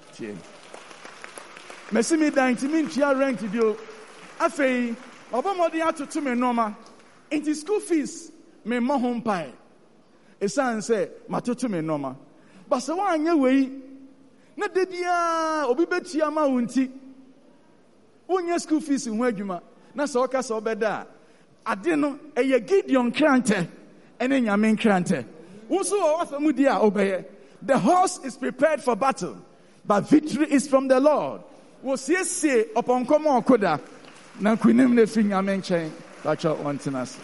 Mɛsi me dan nti mentua rent bio. Afei ɔbɔ mmɔden atoto me nneɛma nti school fees memmɔ ho mpae ɛsiane sɛ matoto me nneɛma. But sɛ woanyɛ wei na da biara obi bɛtua ma wo nti wonyɛ school fees ho adwuma na sɛ ɔka sɛ ɔbɛda a ade no ɛyɛ Gideon krantɛ ɛne Nyame krantɛ. Wo nso wɔ wɔfa mu di a ɔbɛyɛ. The horse is prepared for battle, but victory is from the Lord. Wɔsiesie ɔpɔnkɔ ma ɔkoda na nkunim no fi Nyame nkyɛn. Bakyɛ wɔntena ase.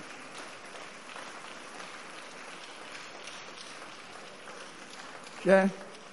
Yeah.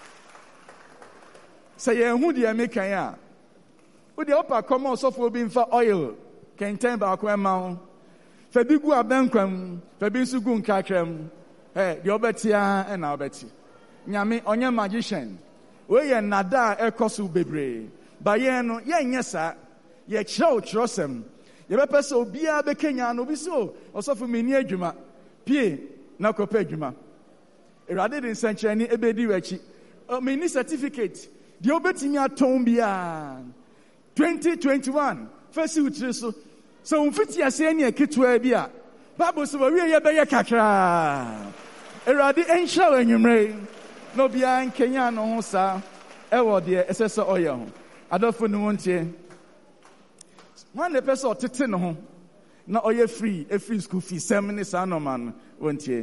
Say who the American? Who the upper common software being for oil? Can tell back when mount. Fabigu abankwam, Fabisugun kakrem. Hey, the obetia and obeti. Nyame onye magician. We ye nada ekosu bebre. Ba ye no ye nyesa ye trosem. Ye be pese obia be Kenya no bi so osofo meni adwuma. Pie na kopa adwuma. Erade de nsankyerɛne ebedi wachi. Meni certificate. The obetimi aton bia 2021 first utire so umfiti ase ani aketwa bia Bible so we ye beye kakra Erade enhya wanyumre no bia nkenya no ho sa ewo de esese oye ho adofo no wontie one the person otete no ho na oye free school fee 7 sa no man wontie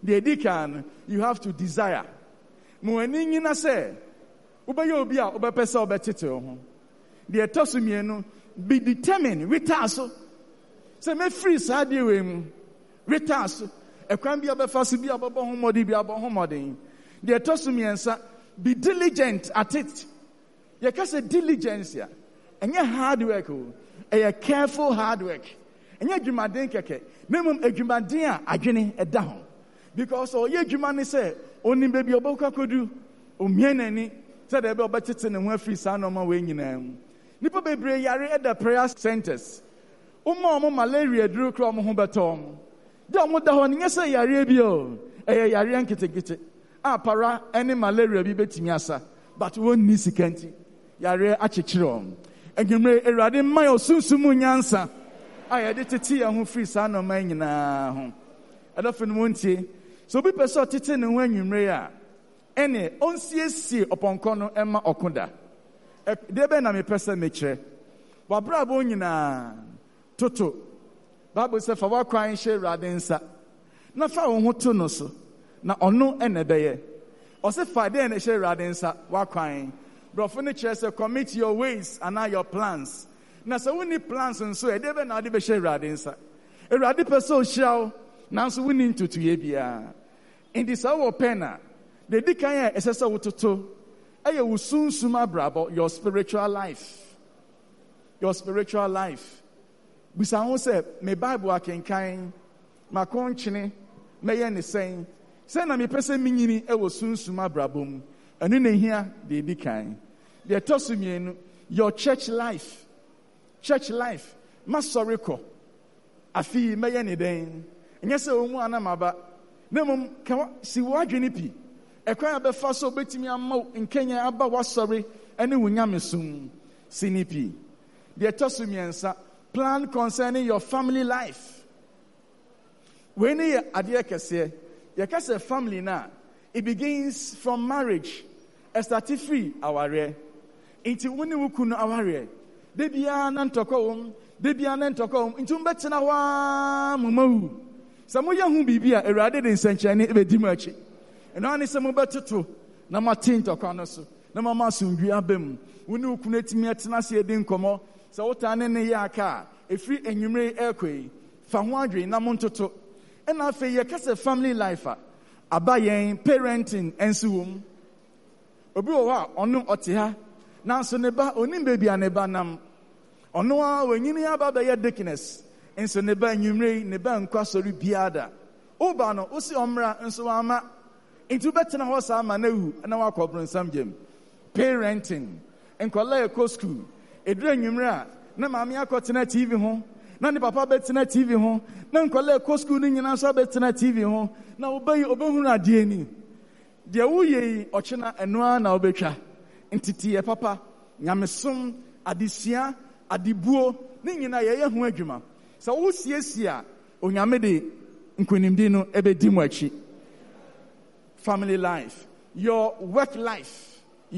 The edikan, you have to desire. Muani nyina se, ubeyo obi a obepesa obetete ho. The etosumienu, be determined, ritaso. Se me free saa de we mu, ritaso. Ekwan bi obefaso bi abobo homodi bi abobo homodi. The etosumiensa, be diligent at it. You can say diligence ya. And your hard work, a careful hard work. And your jumadin keke. Nemum a jumadia agini a down. Because all your jumani say, only baby oboka kodu, umieneni, said about better than one free son on my way in them. Nipo bebre yari at the prayer centers. Umo malaria drew crom humbatom. Don't want the honey, yes, a yaribio, a yarian kitikiti. Ah, para any malaria be betimiasa, but one nisikanti. Yare achichirom. And you may erade mayo sunsumunyansa. I had it tea and who free son of mine na. I often won't say. So be person titin when you may. Any on CSC upon Kono Emma Okunda. Debe na me person metre. Wabra bonina Toto. Bible says for what crying share radensa. Na fa won hoto no so. Na ono enebeye. O se fa de na share radensa wa crying. Brofone say commit your ways and now your plans. Na so we need plans and so e debe na de be share radensa. E rade person shall now so we need to ye bia. In this our pena, the dikan e sese wototo. Eye wo sunsuma brabo your spiritual life. Your spiritual life. Bisa ho say me Bible akenkan makonchene meye ne sen. Say na me pese minyini e wo sunsuma brabo mu. Anu na hia de dikan. The tosumienu your church life. Church life. Masoriko. Afi meye ne den. Enye se omu anamaba. Nemum kan si wadwene pi. Ekwan abefa so betimi amma nkenya aba wasori ene wunyamesum sinipi. The tosumiensa plan concerning your family life. When you ade kese, you can say family na. It begins from marriage. Estati free aware. Inti woni wuku no aware. De bia na ntoko inti mbetena wa mumawu. Samoya hu bibia erade de nsanchane ebedimu achi. Eno ani se mobetoto na matin ntoko no so. Na mama sundwi abem. Woni wuku na timi atena se edi nkomo. Sa wotane ne ya aka efri enwumre ekoi. Fa ho adwe na montoto. Ena afa ye kase family life abayen parenting ensuwum. Obi wo ha onu ote ha na so ne ba onim baby aneba nam ono a wanyini aba ba ye dickness enso ne ba nwumre ne ba nkwa sori biada oba no osi omra enso ama into betena ho sa ama na hu na wakobro nsam gem parenting enkwala e school edura nwumre a na maami akotena TV ho na ne papa betena TV ho na nkwala e school ni nyina so betena TV ho na obehunu ade ni de wuye ochina enoa na obetwa ntiti papa nyamesom adisia adibuo ne nyina ye hu adwuma so wo siesia onyame de nkonimdi no ebedi mu achi. Family life, your work life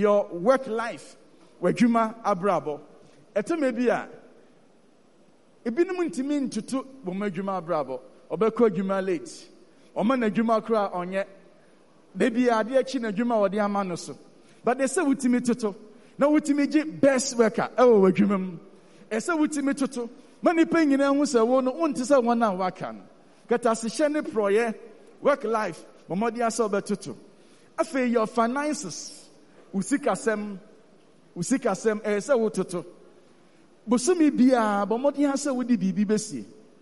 wadwuma abrabo eteme bia ebinum ntimi ntutu bo madwuma abrabo obekọ adwuma late oma na adwuma kra onye de bia ade achi na adwuma wode ama no so. But they say wutimi toto. Na wutimi ji best worker. Ewo wadwumam. E say wutimi toto. Mani pe nyina hu se wo no unti se wona waka no. Kata se hye ne proye work life. Momodi asa obetoto. Afa your finances. Usikasem e say wototo. Bosumi bia bomodi asa wodi bibi besie.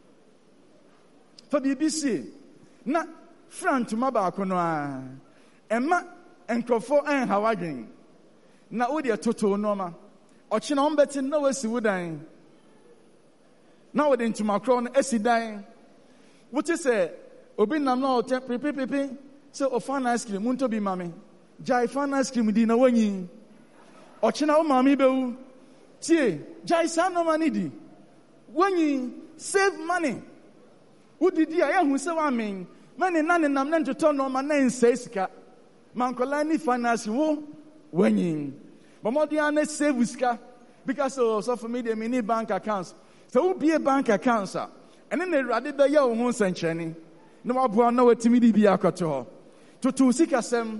Fa bibi sie. Na front maba akono a. Emma enkrofo en hawadwen na wo de toto no ma ochi na ombeti na wasi wudan na wo de ntuma kro no asidan wuti se obi nam na ote pipipipi se o fan ice cream munto bi mame jai fan ice cream di na wanyi ochi na o mame bewu tie jai sa no mani di wanyi save money wudidi a yahu se wa men mani na ne nam na ntoto no ma na nsa sika mankola ni finance wo wanyin bomodi ane save uska because so for me they need bank accounts so we be a bank accounts and then they rade be ya wo ho sanchani na waboa na watimi di bia akɔto hɔ tutu sikasɛm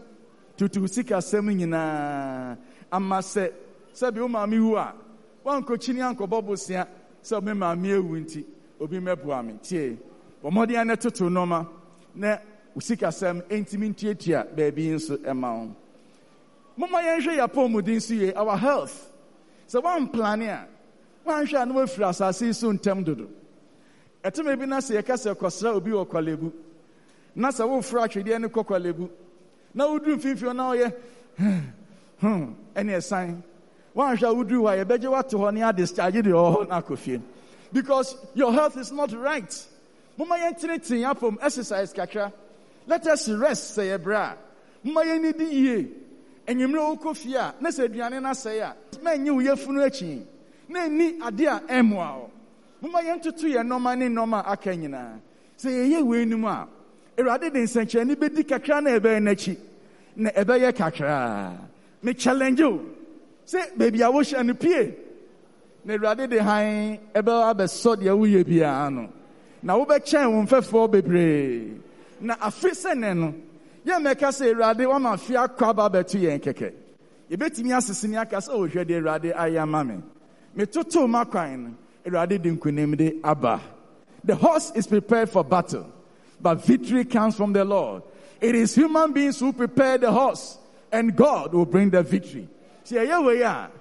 nyinaa ama sɛ bi wo maame wu a wankɔkyini ankɔbɔ bosia sɛ me maame ewu nti obi mɛboa me tie wɔmmɔden ne toto nɔma na sikasɛm entimi ntuatua baabi nso ɛma wo moma yɛnhwɛ yɛ apɔmuden so yie our health sɛ one plan a wanhwɛ a na wafiri asase so ntɛm dodo ɛtɛmɛ bi na sɛ yɛka sɛ kɔsra obi wɔ kwalebu na sɛ wofura atwedeɛ ne kɔ kwalebu na woduru mfimfini na ɔyɛ ɛne ɛsan wanhwɛ a woduru hɔ a yɛbɛgye wato hɔ ne adischarge de ɔhɔ na akɔ fie because your health is not right. Mama yɛntenetene apɔm exercise kakra. Let us rest sɛ yɛbrɛ a mama yɛnnidi yie enyimire wokɔ fie a na sɛ aduane no asɛe a manyɛ wo yɛfunu akyi na ɛni ade a ɛmmoa wo mama yɛntoto yɛ nnɔma ne nnɔma aka nyinaa sɛ yɛyɛ wei nim a Awurade de nsɛnkyerɛnne bɛdi kakra na ɛbɛyɛ n'akyi na ɛbɛyɛ kakra me challenge o sɛ baabi a wohyɛ no pie na Awurade de han ɛbɛwɔ abɛsɔ deɛ woyɛ biara no na wobɛkyɛn wo mfɛfoɔ bebree na afe sɛ ne no yɛmmɛka sɛ Awurade wama afe akɔ aba bɛto yɛn kɛkɛ yɛbɛtumi asesene aka sɛ ɔhwɛ de Awurade ayɛ ama me metoto makwan no Awurade de nkonimde aba. The horse is prepared for battle, but victory comes from the Lord. It is human beings who prepare the horse, and God will bring the victory. See, Awurade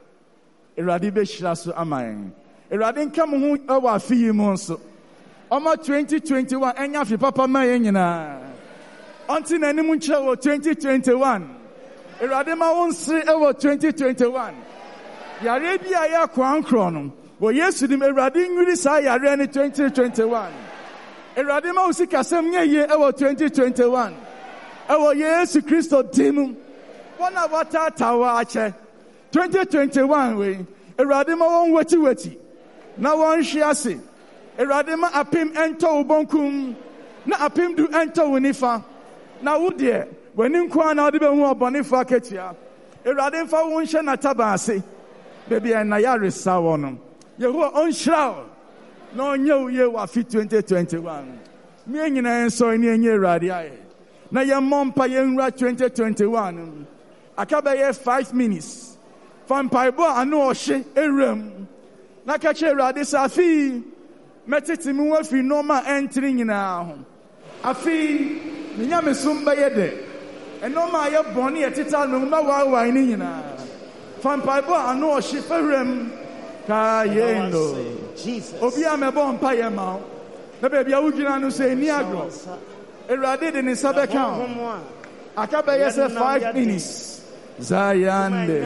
bɛhyira so ama yɛn. Awurade nka mo ho ɛwɔ afe yi mu nso. Ɔma 2021 ɛnya afe papa ma yɛn nyinaa. Ɔnti n'anim nkyerɛ wɔ 2021. Awurade ma wo nsere ɛwɔ 2021. Yare bi a yɛ akwankorɔ no. Wɔ Yesu dim Awurade nwiri saa yare ne 2021. Awurade ma wo sikasɛm nyɛ yie ɛwɔ 2021. Ɛwɔ Yesu Kristo dim. Wɔn a wɔtaataa wɔ akyɛ. 2021 wei. Awurade ma wɔn wati na wɔn hwe ase. Awurade ma apem ɛntɔ wo bonkum na apem du ɛntɔ wo nifa. Na wo deɛ w'ani nko na wode bɛhu ɔbɔnefo akatua. Awurade mfa wo nhyɛ n'ataba ase. Baby na yaresa wɔ no. Yehowa ɔnhyira wo na ɔnyɛ wo yie wɔ afe 2021. Me nyinaa nso ne enye Awurade ayɛ. Na yɛmmɔ mpa yɛnwura 2021. Aka bɛyɛ 5 minutes. Fa mpaebɔ a ano ɔhye ewuram. Na ka kyerɛ Awurade sɛ afi mɛtete me ho afi nɔɔma a ɛntere nyinaa ho. Afi me nyamesom bɛyɛ dɛ. Ɛnɔɔma a yɛbɔne yɛteta no ma waawae ne nyinaa. Fa mpaebɔ a ano ɔhye fɛwuram ka yɛndo. Obi a mɛbɔ mpa yɛ ma wo. Na baabi a wogyina no sɛ ɛni agorɔ. Awurade de ne nsa bɛka wo. Aka bɛyɛ sɛ 5 minutes. Zayande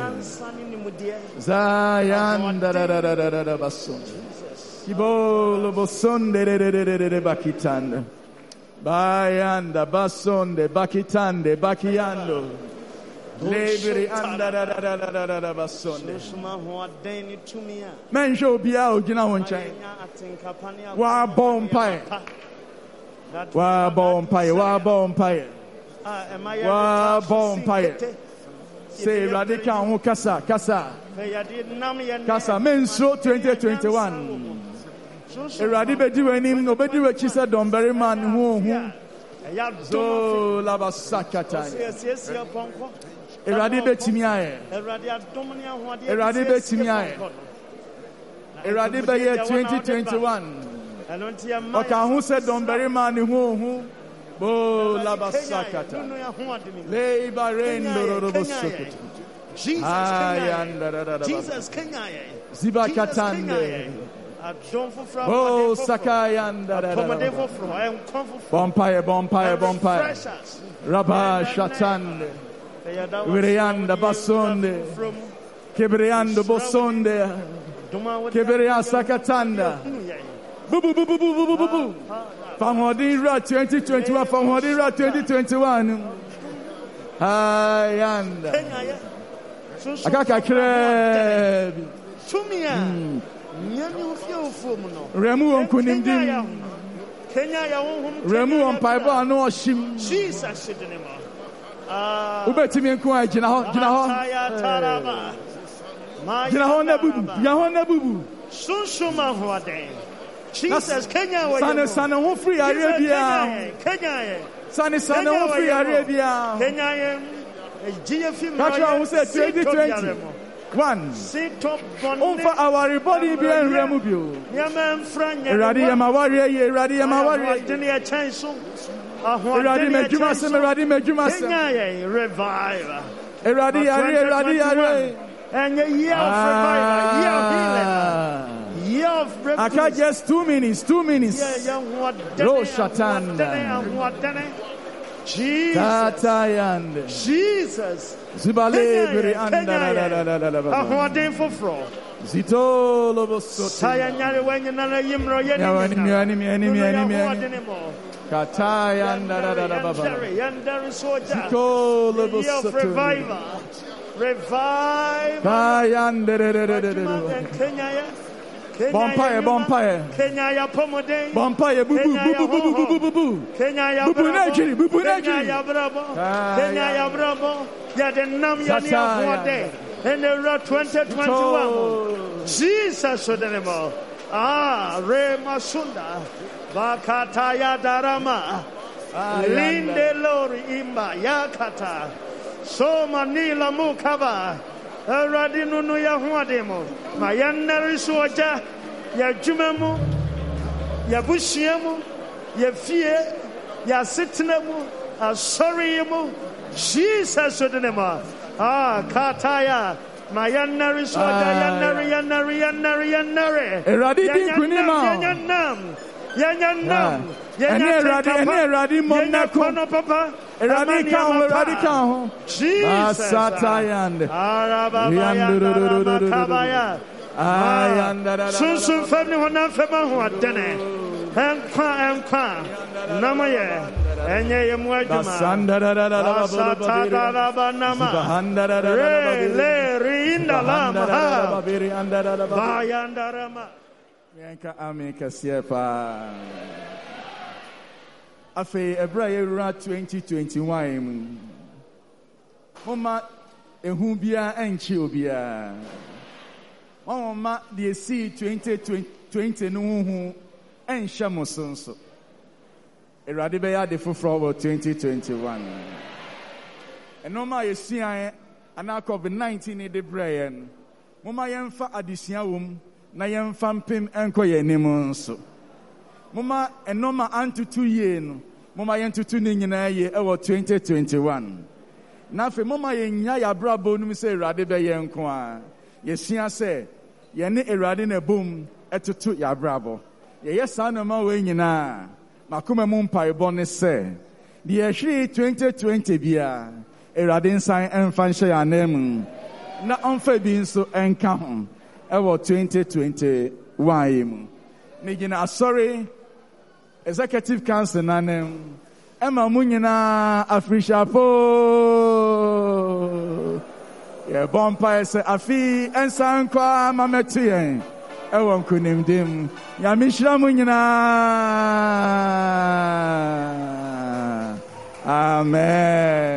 bason. Kibolo bosonde bakitande. Bayanda basonde bakitande bakiyando. Lebri anda basonde. Menjo bia ogina wonchen. Wa bompae. Wa bompae. Wa bompae. Say Radika ho kasa. Kasa menso 2021. Eradi bedi wenim no bedi we chi se dombere man hu. So la basakata. Eradi betimi aye. Eradi betimi aye. Eradi be year 2021. Oka hu se dombere man hu. Bo la basakata. Leiba rendo robosokota. Jesus Kenya. Zibakatande. Oh sakayanda. Bompire. Rabba shatande. Virianda basonde. Kebriando bosonde. Kebria sakatanda. Bubu. Famodira 2021. Famodira 2021. Ayanda. Akaka krebi. Remu on kunimdim. Remu on paibo ano oshim. Jesus Ubetimi nko agina ho. Sunshuma hoaden. Jesus, Kenya, Sana ho free Arabia. Kenya, Sana ho free Arabia. Kenya, Katra who said 2021. Over our body be removed. Eradi Yamawari, Eradi Yamawari. Eradi Mejumas, Eradi Mejumas. Revive. Eradi, And a year of revival, year of healing, year of revival. I can't just 2 minutes, 2 minutes. Jesus. Jesus. Zibale beri Zito lobo Sayanyare when na yimro Kataya Zito lobo revive Bompire Kenya Pomoden Bompire boo Kenya Bravo ya the nam ya ni afode in the year 2021 Jesus sodenemo re masunda bakata ya darama linde lori imba yakata so manila mukaba radinunu ya huademo mayanari soja ya jumamu ya bushiemu ya fie ya sitnemu asoriemu Jesus sodenema kataya mayanari soja yanari Eradi kunima yanyanam Eradi monako papa Eradi kan Jesus Satayand Sunsun family hona fema ho adene enkwa namaye enye yemu adwuma le rinda lama bayandarama yanka ameka siepa afi ebra yewura 2021 mu mama ehu bia enchi obia mama de si 2020 no hu enhye mosonso erade be ya de foforo 2021 enoma yesuan ana COVID-19 de brayen mama yemfa adesua wom na yemfa mpem enkoye nim nso mama enoma antutu ye no mama yentutu ne nyina ye ewo 2021 na fe mama yenya ya brabo num se erade be ye nko a yesua se ye ne erade na bom etutu ya brabo ye yesa no ma we nyina makoma mu mpaebɔ ne se de yehwe 2020 bia erade nsan emfa nhye ya na mu na onfa bi nso enka ho ewo 2021 ye mu ne gina asori Executive Council nanem Emma Munyina Afrishapo ye bompa se afi ensankwa mametien ewon kunimdim ya mishra munyina amen.